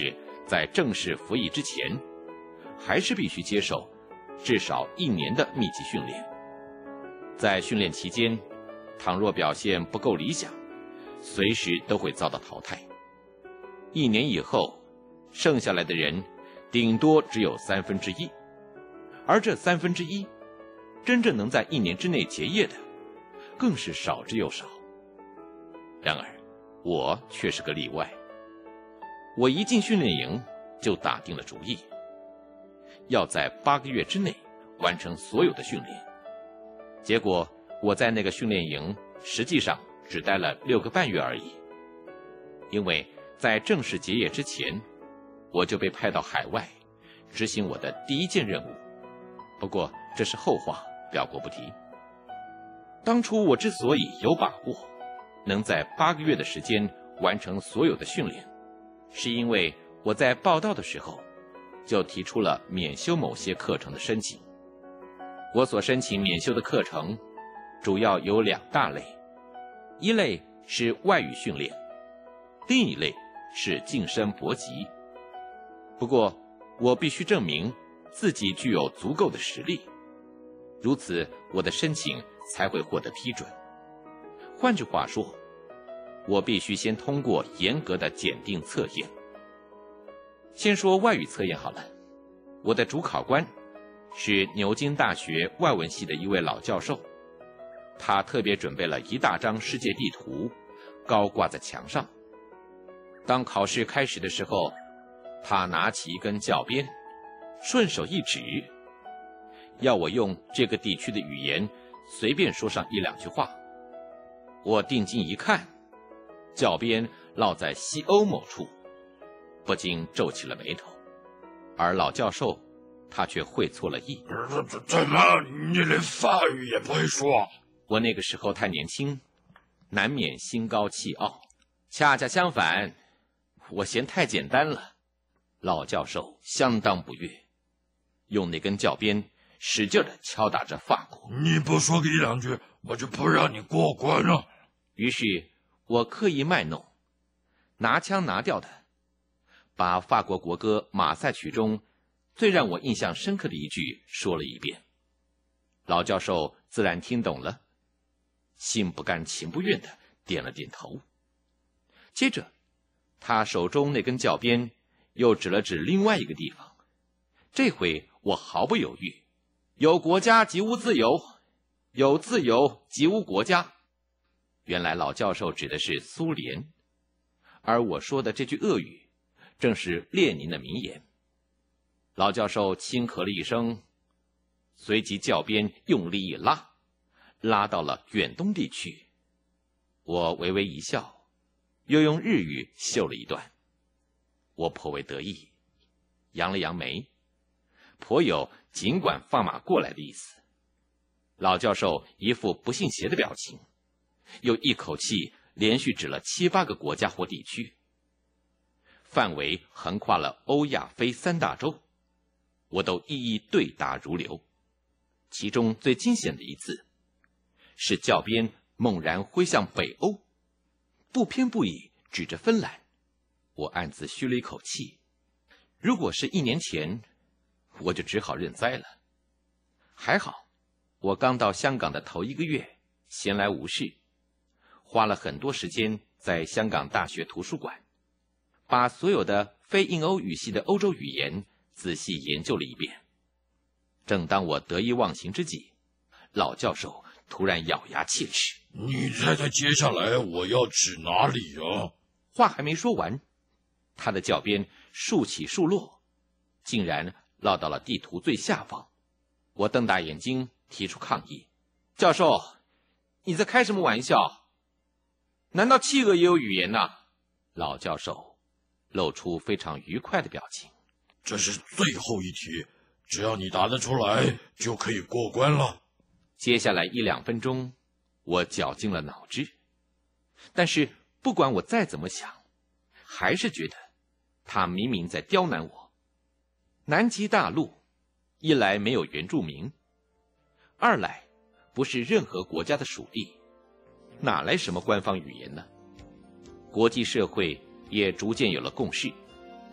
在正式服役之前，还是必须接受至少1年的密集训练。在训练期间，倘若表现不够理想，随时都会遭到淘汰。1年以后，剩下来的人顶多只有1/3，而这1/3，真正能在1年之内结业的，更是少之又少。然而，我却是个例外。我一进训练营就打定了主意，要在8个月之内完成所有的训练。结果我在那个训练营实际上只待了6个半月而已，因为在正式结业之前，我就被派到海外执行我的第1件任务。不过这是后话，表过不提。当初我之所以有把握能在8个月的时间完成所有的训练，是因为我在报到的时候就提出了免修某些课程的申请。我所申请免修的课程主要有2大类，一类是外语训练，另一类是晋升博级。不过我必须证明自己具有足够的实力，如此我的申请才会获得批准。换句话说，我必须先通过严格的检定测验。先说外语测验好了，我的主考官是牛津大学外文系的一位老教授，他特别准备了一大张世界地图，高挂在墙上。当考试开始的时候，他拿起一根教鞭，顺手一指，要我用这个地区的语言随便说上1-2句话。我定睛一看，教鞭落在西欧某处，不禁皱起了眉头。而老教授他却会错了意。 怎么你连法语也不会说？ 我那个时候太年轻，难免心高气傲。恰恰相反，我嫌太简单了。老教授相当不悦，用那根教鞭使劲地敲打着法国。 你不说个1-2句，我就不让你过关了。 于是我刻意卖弄，拿腔拿调的把法国国歌《马赛曲》中最让我印象深刻的一句说了一遍。老教授自然听懂了，心不甘情不愿的点了点头。接着他手中那根教鞭又指了指另外一个地方，这回我毫不犹豫，有国家即无自由，有自由即无国家。原来老教授指的是苏联，而我说的这句俄语正是列宁的名言。老教授轻咳了一声，随即教鞭用力一拉，拉到了远东地区。我微微一笑，又用日语秀了一段。我颇为得意，扬了扬眉，颇有尽管放马过来的意思。老教授一副不信邪的表情，又一口气连续指了7、8个国家或地区，范围横跨了欧亚非3大洲，我都一一对答如流。其中最惊险的一次，是教鞭猛然挥向北欧，不偏不倚指着芬兰。我暗自吁了一口气，如果是1年前，我就只好认栽了。还好我刚到香港的头1个月闲来无事，花了很多时间在香港大学图书馆，把所有的非印欧语系的欧洲语言仔细研究了一遍。正当我得意忘形之际，老教授突然咬牙切齿： 你猜猜接下来我要指哪里啊？ 话还没说完，他的教鞭竖起竖落，竟然落到了地图最下方。我瞪大眼睛提出抗议：教授，你在开什么玩笑？难道企鹅也有语言呐？老教授露出非常愉快的表情。 这是最后一题，只要你答得出来就可以过关了。 接下来1-2分钟，我绞尽了脑汁，但是不管我再怎么想，还是觉得他明明在刁难我。南极大陆，一来没有原住民，二来不是任何国家的属地，哪来什么官方语言呢？国际社会也逐渐有了共识，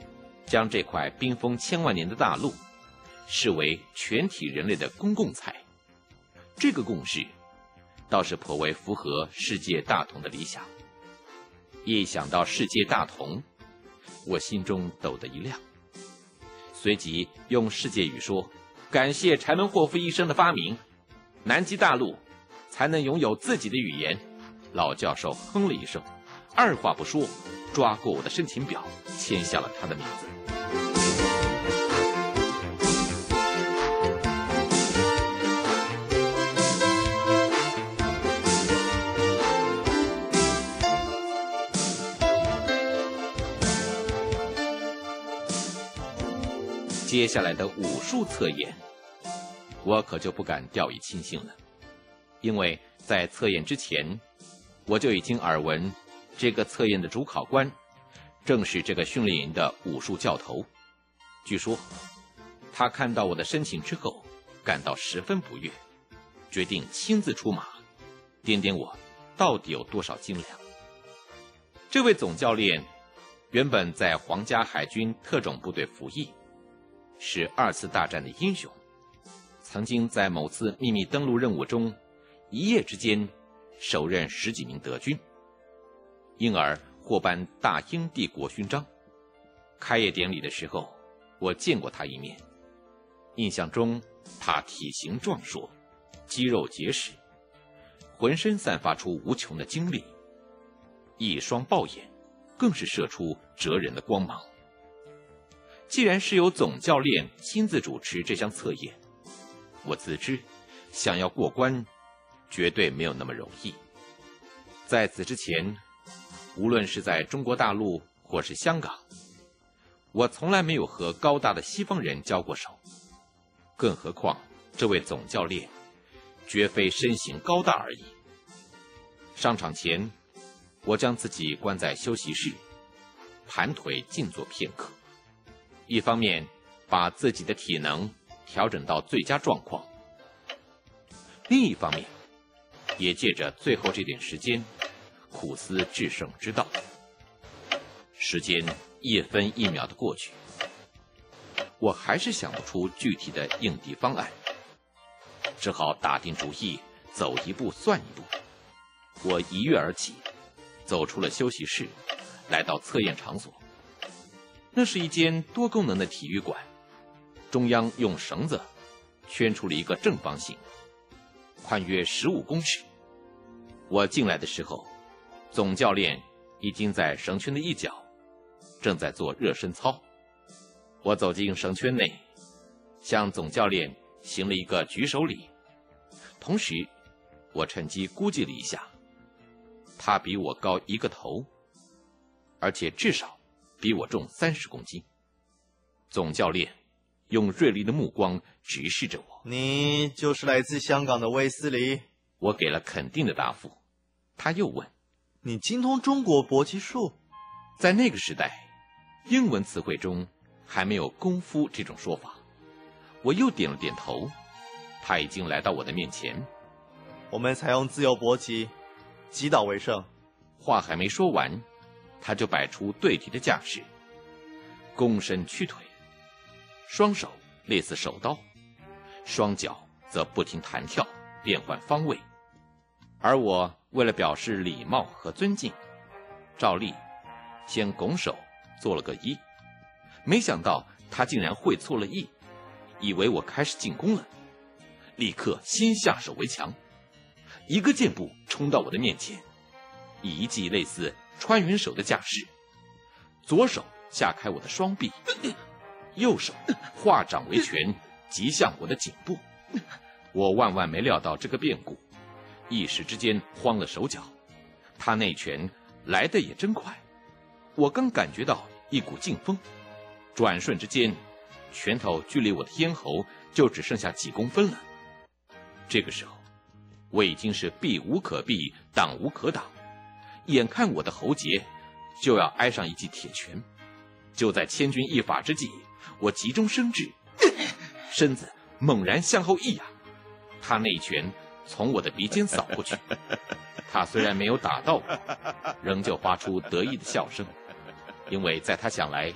将这块冰封千万年的大陆视为全体人类的公共财。这个共识倒是颇为符合世界大同的理想。一想到世界大同，我心中抖得一亮，随即用世界语说：感谢柴门霍夫医生的发明，南极大陆才能拥有自己的语言。老教授哼了一声，二话不说，抓过我的申请表，签下了他的名字。接下来的武术测验，我可就不敢掉以轻心了，因为在测验之前，我就已经耳闻这个测验的主考官正是这个训练营的武术教头。据说他看到我的申请之后，感到十分不悦，决定亲自出马，掂掂我到底有多少斤两。这位总教练原本在皇家海军特种部队服役，是2次大战的英雄，曾经在某次秘密登陆任务中一夜之间手刃10几名德军，因而获颁大英帝国勋章。开业典礼的时候，我见过他一面，印象中他体型壮硕，肌肉结实，浑身散发出无穷的精力，一双豹眼更是射出灼人的光芒。既然是由总教练亲自主持这项测验，我自知想要过关绝对没有那么容易。在此之前，无论是在中国大陆或是香港，我从来没有和高大的西方人交过手，更何况这位总教练绝非身形高大而已。上场前，我将自己关在休息室，盘腿静坐片刻，一方面把自己的体能调整到最佳状况，另一方面也借着最后这点时间苦思制胜之道。时间1分1秒的过去，我还是想不出具体的应敌方案，只好打定主意，走一步算一步。我一跃而起，走出了休息室，来到测验场所。那是一间多功能的体育馆，中央用绳子圈出了一个正方形，宽约15公尺。我进来的时候，总教练已经在绳圈的一角，正在做热身操。我走进绳圈内，向总教练行了一个举手礼，同时我趁机估计了一下，他比我高1个头，而且至少比我重30公斤。总教练用锐利的目光直视着我。 你就是来自香港的卫斯理？ 我给了肯定的答复。他又问： 你精通中国搏击术？ 在那个时代，英文词汇中还没有功夫这种说法。我又点了点头。他已经来到我的面前。 我们采用自由搏击，击倒为胜。 话还没说完，他就摆出对敌的架势，躬身屈腿，双手类似手刀，双脚则不停弹跳，变换方位。而我为了表示礼貌和尊敬，照例先拱手做了个揖。没想到他竟然会错了意，以为我开始进攻了，立刻先下手为强，一个箭步冲到我的面前，以一记类似穿云手的架势，左手架开我的双臂，右手化掌为拳，击向我的颈部。我万万没料到这个变故，一时之间慌了手脚。他那拳来得也真快，我刚感觉到一股劲风，转瞬之间，拳头距离我的咽喉就只剩下几公分了。这个时候，我已经是避无可避，挡无可挡，眼看我的喉结就要挨上一记铁拳。就在千钧一发之际，我急中生智，身子猛然向后一仰，他那一拳从我的鼻尖扫过去。他虽然没有打到我，仍旧发出得意的笑声，因为在他想来，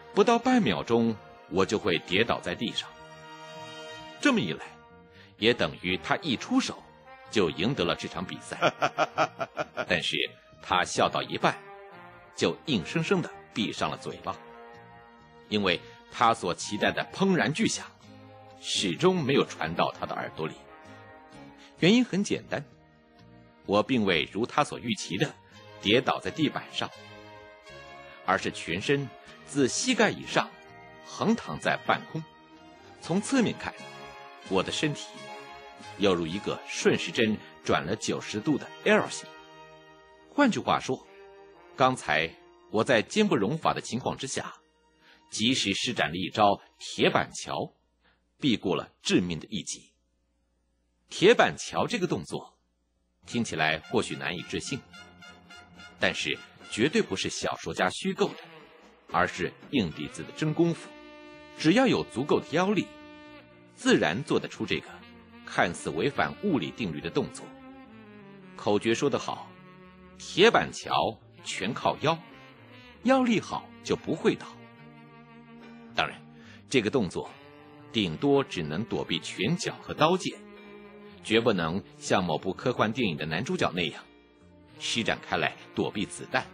不到半秒钟我就会跌倒在地上。这么一来，也等于他一出手就赢得了这场比赛。但是他笑到一半，就硬生生地闭上了嘴巴，因为他所期待的砰然巨响始终没有传到他的耳朵里。原因很简单，我并未如他所预期的跌倒在地板上，而是全身自膝盖以上横躺在半空。从侧面看，我的身体犹如一个顺时针转了90度的 L 型。换句话说，刚才我在坚不容法的情况之下，及时施展了一招铁板桥，避过了致命的一击。铁板桥这个动作听起来或许难以置信，但是绝对不是小说家虚构的，而是硬底子的真功夫。只要有足够的腰力，自然做得出这个看似违反物理定律的动作。口诀说得好，铁板桥全靠腰，腰力好就不会倒。当然，这个动作顶多只能躲避拳脚和刀剑，绝不能像某部科幻电影的男主角那样施展开来躲避子弹。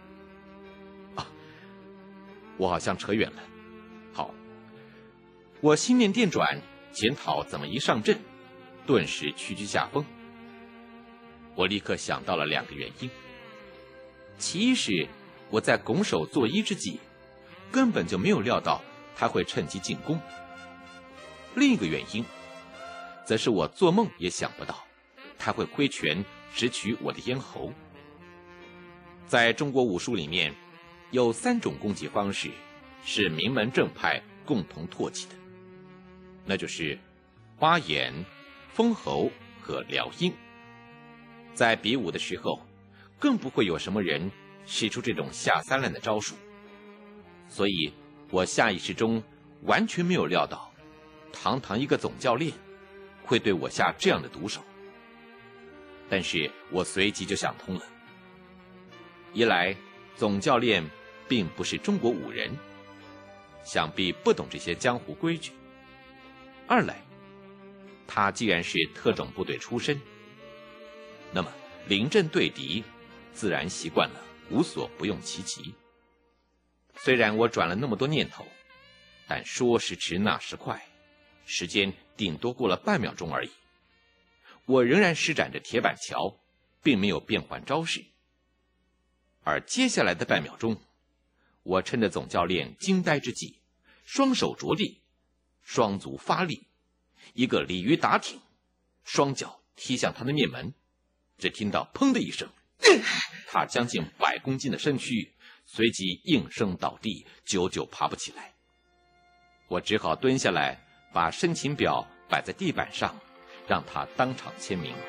我好像扯远了。好，我心念电转，检讨怎么一上阵顿时屈居下风。我立刻想到了2个原因。其一是我在拱手作揖之际根本就没有料到他会趁机进攻，另一个原因则是我做梦也想不到他会挥拳直取我的咽喉。在中国武术里面，有3种攻击方式是名门正派共同唾弃的，那就是花眼、封喉和撩阴。在比武的时候，更不会有什么人使出这种下三滥的招数，所以我下意识中完全没有料到，堂堂一个总教练会对我下这样的毒手。但是我随即就想通了，一来总教练并不是中国武人，想必不懂这些江湖规矩；二来他既然是特种部队出身，那么临阵对敌自然习惯了无所不用其极。虽然我转了那么多念头，但说时迟那时快，时间顶多过了半秒钟而已。我仍然施展着铁板桥，并没有变换招式。而接下来的半秒钟，我趁着总教练惊呆之际，双手着地，双足发力，一个鲤鱼打挺，双脚踢向他的面门。只听到砰的一声，他将近100公斤的身躯随即应声倒地，久久爬不起来。我只好蹲下来，把申请表摆在地板上，让他当场签名。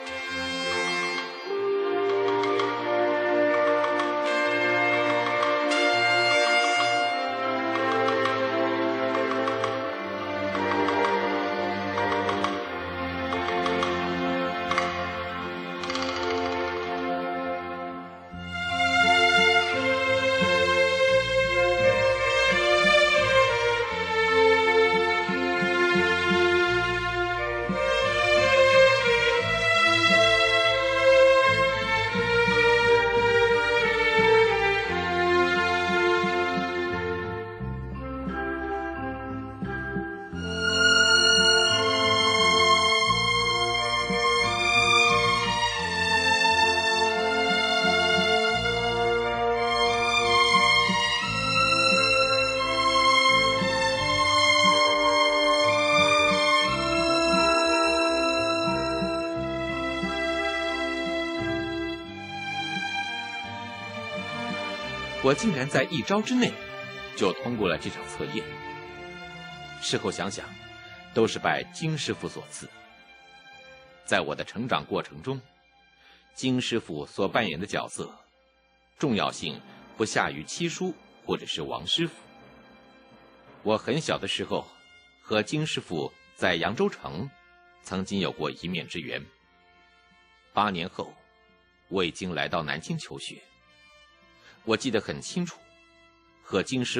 我竟然在1招之内就通过了这场测验。事后想想，都是拜金师傅所赐。在我的成长过程中，金师傅所扮演的角色重要性不下于七叔或者是王师傅。我很小的时候和金师傅在扬州城曾经有过一面之缘。8年后，我已经来到南京求学。我记得很清楚，和金师傅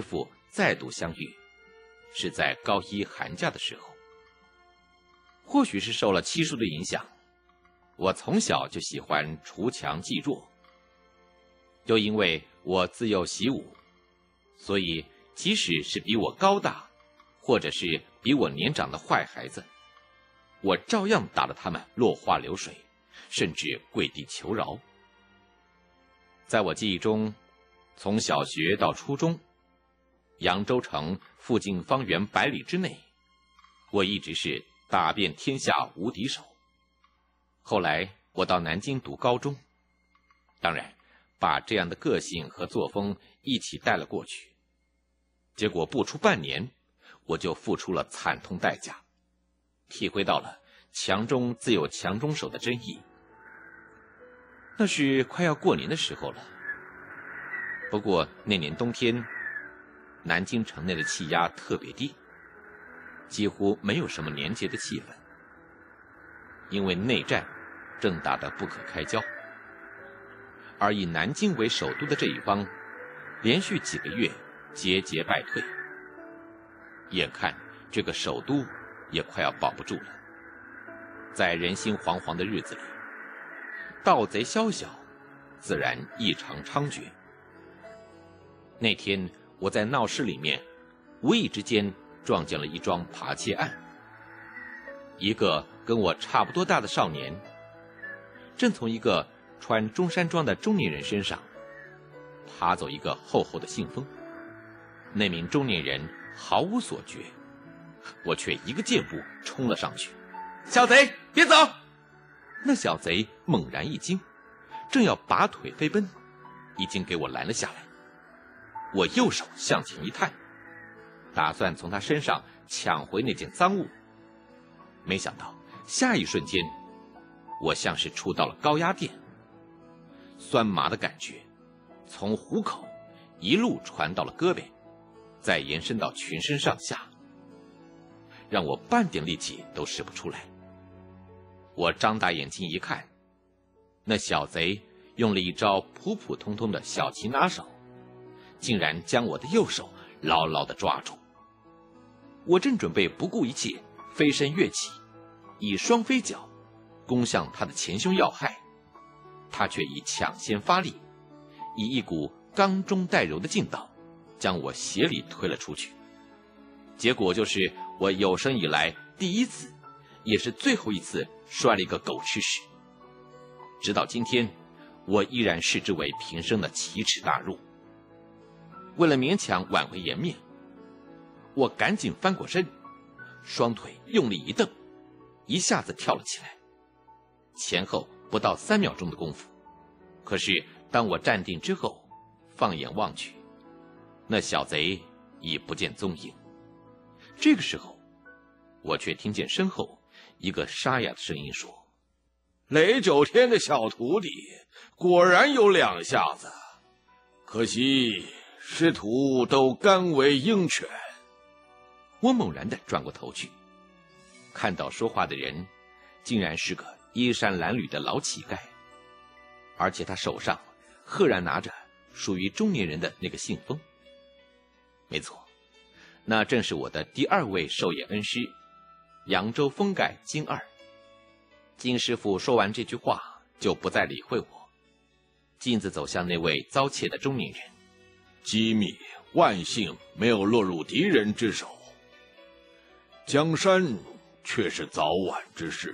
再度相遇，是在高一寒假的时候。或许是受了七叔的影响，我从小就喜欢锄强济弱。又因为我自幼习武，所以即使是比我高大，或者是比我年长的坏孩子，我照样打得他们落花流水，甚至跪地求饶。在我记忆中，从小学到初中，扬州城附近方圆100里之内，我一直是打遍天下无敌手。后来我到南京读高中，当然把这样的个性和作风一起带了过去。结果不出半年，我就付出了惨痛代价，体会到了强中自有强中手的真意。那是快要过年的时候了。不过那年冬天，南京城内的气压特别低，几乎没有什么年节的气氛。因为内战正打得不可开交，而以南京为首都的这一方，连续几个月节节败退，眼看这个首都也快要保不住了。在人心惶惶的日子里，盗贼宵小，自然异常猖獗。那天我在闹市里面，无意之间撞见了一桩扒窃案。一个跟我差不多大的少年，正从一个穿中山装的中年人身上扒走一个厚厚的信封。那名中年人毫无所觉，我却一个箭步冲了上去。小贼，别走！那小贼猛然一惊，正要拔腿飞奔，已经给我拦了下来。我右手向前一探，打算从他身上抢回那件赃物。没想到下一瞬间，我像是触到了高压电，酸麻的感觉从虎口一路传到了胳膊，再延伸到全身上下，让我半点力气都使不出来。我张大眼睛一看，那小贼用了一招普普通通的小擒拿手，竟然将我的右手牢牢地抓住。我正准备不顾一切飞身跃起，以双飞脚攻向他的前胸要害，他却以抢先发力，以一股刚中带柔的劲道将我斜里推了出去。结果就是我有生以来第一次，也是最后一次摔了一个狗吃屎。直到今天，我依然视之为平生的奇耻大辱。为了勉强挽回颜面，我赶紧翻过身，双腿用力一蹬，一下子跳了起来。前后不到3秒钟的功夫，可是当我站定之后，放眼望去，那小贼已不见踪影。这个时候，我却听见身后一个沙哑的声音说：“ 雷九天的小徒弟果然有2下子，可惜师徒都甘为鹰犬。” 我猛然地转过头去，看到说话的人竟然是个衣衫褴褛的老乞丐，而且他手上赫然拿着属于中年人的那个信封。没错，那正是我的第2位授业恩师，扬州封盖金二。金师傅说完这句话，就不再理会我，径自走向那位遭窃的中年人。 机密万幸没有落入敌人之手，江山却是早晚之事。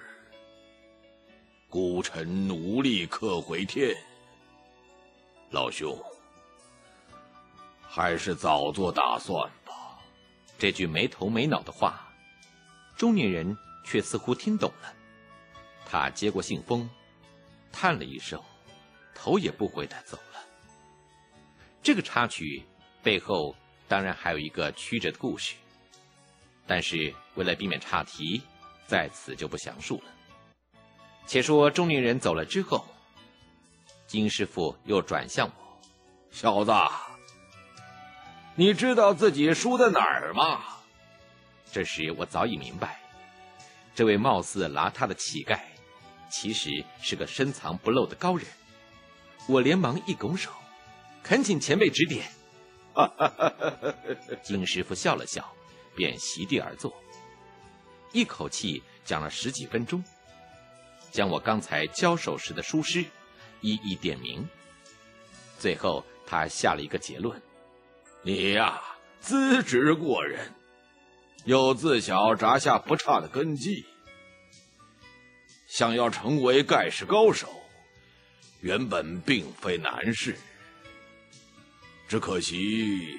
孤臣无力克回天，老兄，还是早做打算吧。 这句没头没脑的话，中年人却似乎听懂了。他接过信封，叹了一声，头也不回地走了。这个插曲背后当然还有一个曲折的故事，但是为了避免岔题，在此就不详述了。且说中年人走了之后，金师傅又转向我：“ 小子，你知道自己输在哪儿吗？” 这时我早已明白，这位貌似邋遢的乞丐其实是个深藏不露的高人。我连忙一拱手，恳请前辈指点。 金师傅笑了笑，便席地而坐，一口气讲了10几分钟，将我刚才交手时的疏失一一点明。最后他下了一个结论： 你呀，资质过人，又自小扎下不差的根基，想要成为盖世高手，原本并非难事，只可惜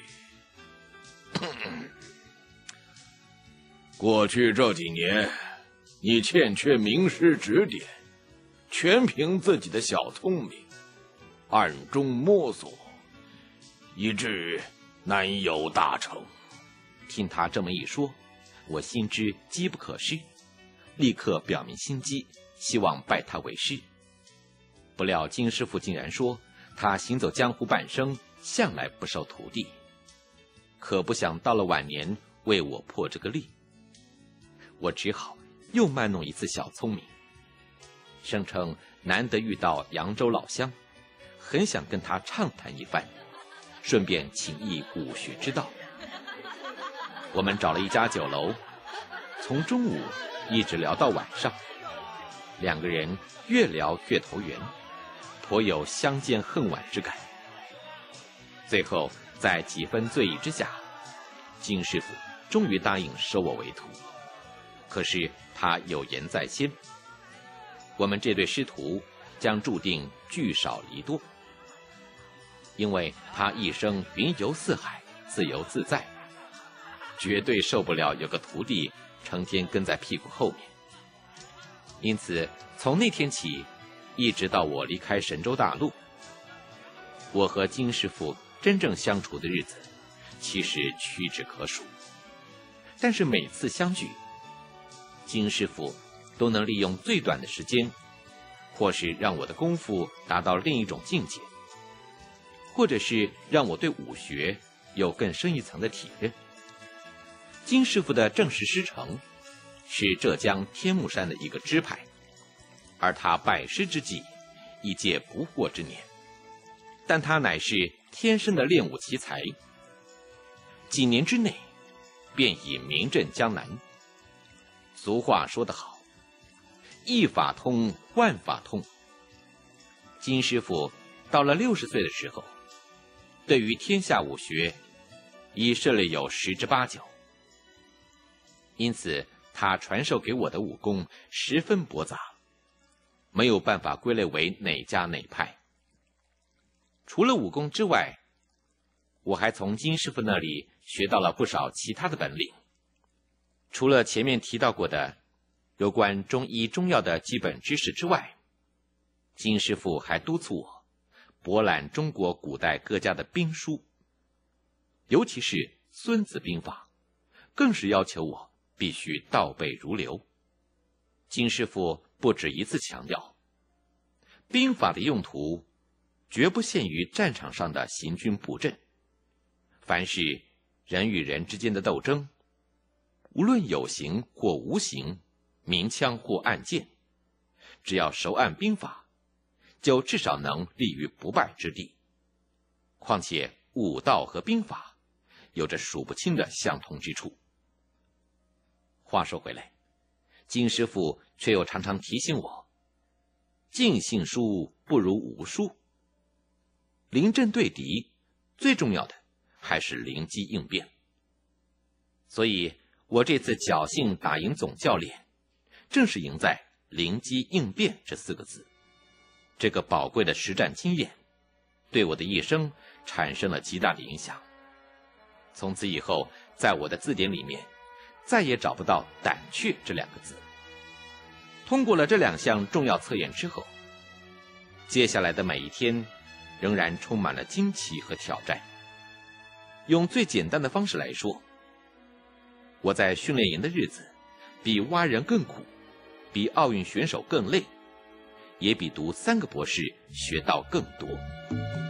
过去这几年你欠缺名师指点，全凭自己的小聪明暗中摸索，以致难有大成。 听他这么一说，我心知机不可失，立刻表明心机，希望拜他为师。不料金师傅竟然说他行走江湖半生，向来不收徒弟，可不想到了晚年为我破这个例。我只好又卖弄一次小聪明，声称难得遇到扬州老乡，很想跟他畅谈一番，顺便请益武学之道。我们找了一家酒楼，从中午一直聊到晚上，两个人越聊越投缘，颇有相见恨晚之感。最后在几分醉意之下，金师傅终于答应收我为徒。可是他有言在先，我们这对师徒将注定聚少离多，因为他一生云游四海，自由自在，绝对受不了有个徒弟成天跟在屁股后面。因此从那天起，一直到我离开神州大陆，我和金师傅真正相处的日子其实屈指可数。但是每次相聚，金师傅都能利用最短的时间，或是让我的功夫达到另一种境界，或者是让我对武学有更深一层的体认。金师傅的正式师承是浙江天目山的一个支派，而他拜师之际亦届不惑之年，但他乃是天生的练武奇才，几年之内便已名震江南。俗话说得好，一法通万法通。金师傅到了60岁的时候，对于天下武学已涉猎有10之8九，因此他传授给我的武功十分博杂，没有办法归类为哪家哪派。除了武功之外，我还从金师傅那里学到了不少其他的本领。除了前面提到过的有关中医中药的基本知识之外，金师傅还督促我博览中国古代各家的兵书，尤其是《孙子兵法》，更是要求我必须倒背如流。金师傅不止一次强调，兵法的用途绝不限于战场上的行军布阵，凡是人与人之间的斗争，无论有形或无形，明枪或暗箭，只要熟谙兵法，就至少能立于不败之地。况且武道和兵法有着数不清的相同之处。话说回来，金师傅却又常常提醒我，尽信书不如无书。临阵对敌，最重要的还是灵机应变。所以我这次侥幸打赢总教练，正是赢在灵机应变这4个字。这个宝贵的实战经验对我的一生产生了极大的影响。从此以后，在我的字典里面再也找不到胆怯这2个字。通过了这2项重要测验之后，接下来的每一天仍然充满了惊奇和挑战。用最简单的方式来说，我在训练营的日子比蛙人更苦，比奥运选手更累，也比读3个博士学到更多。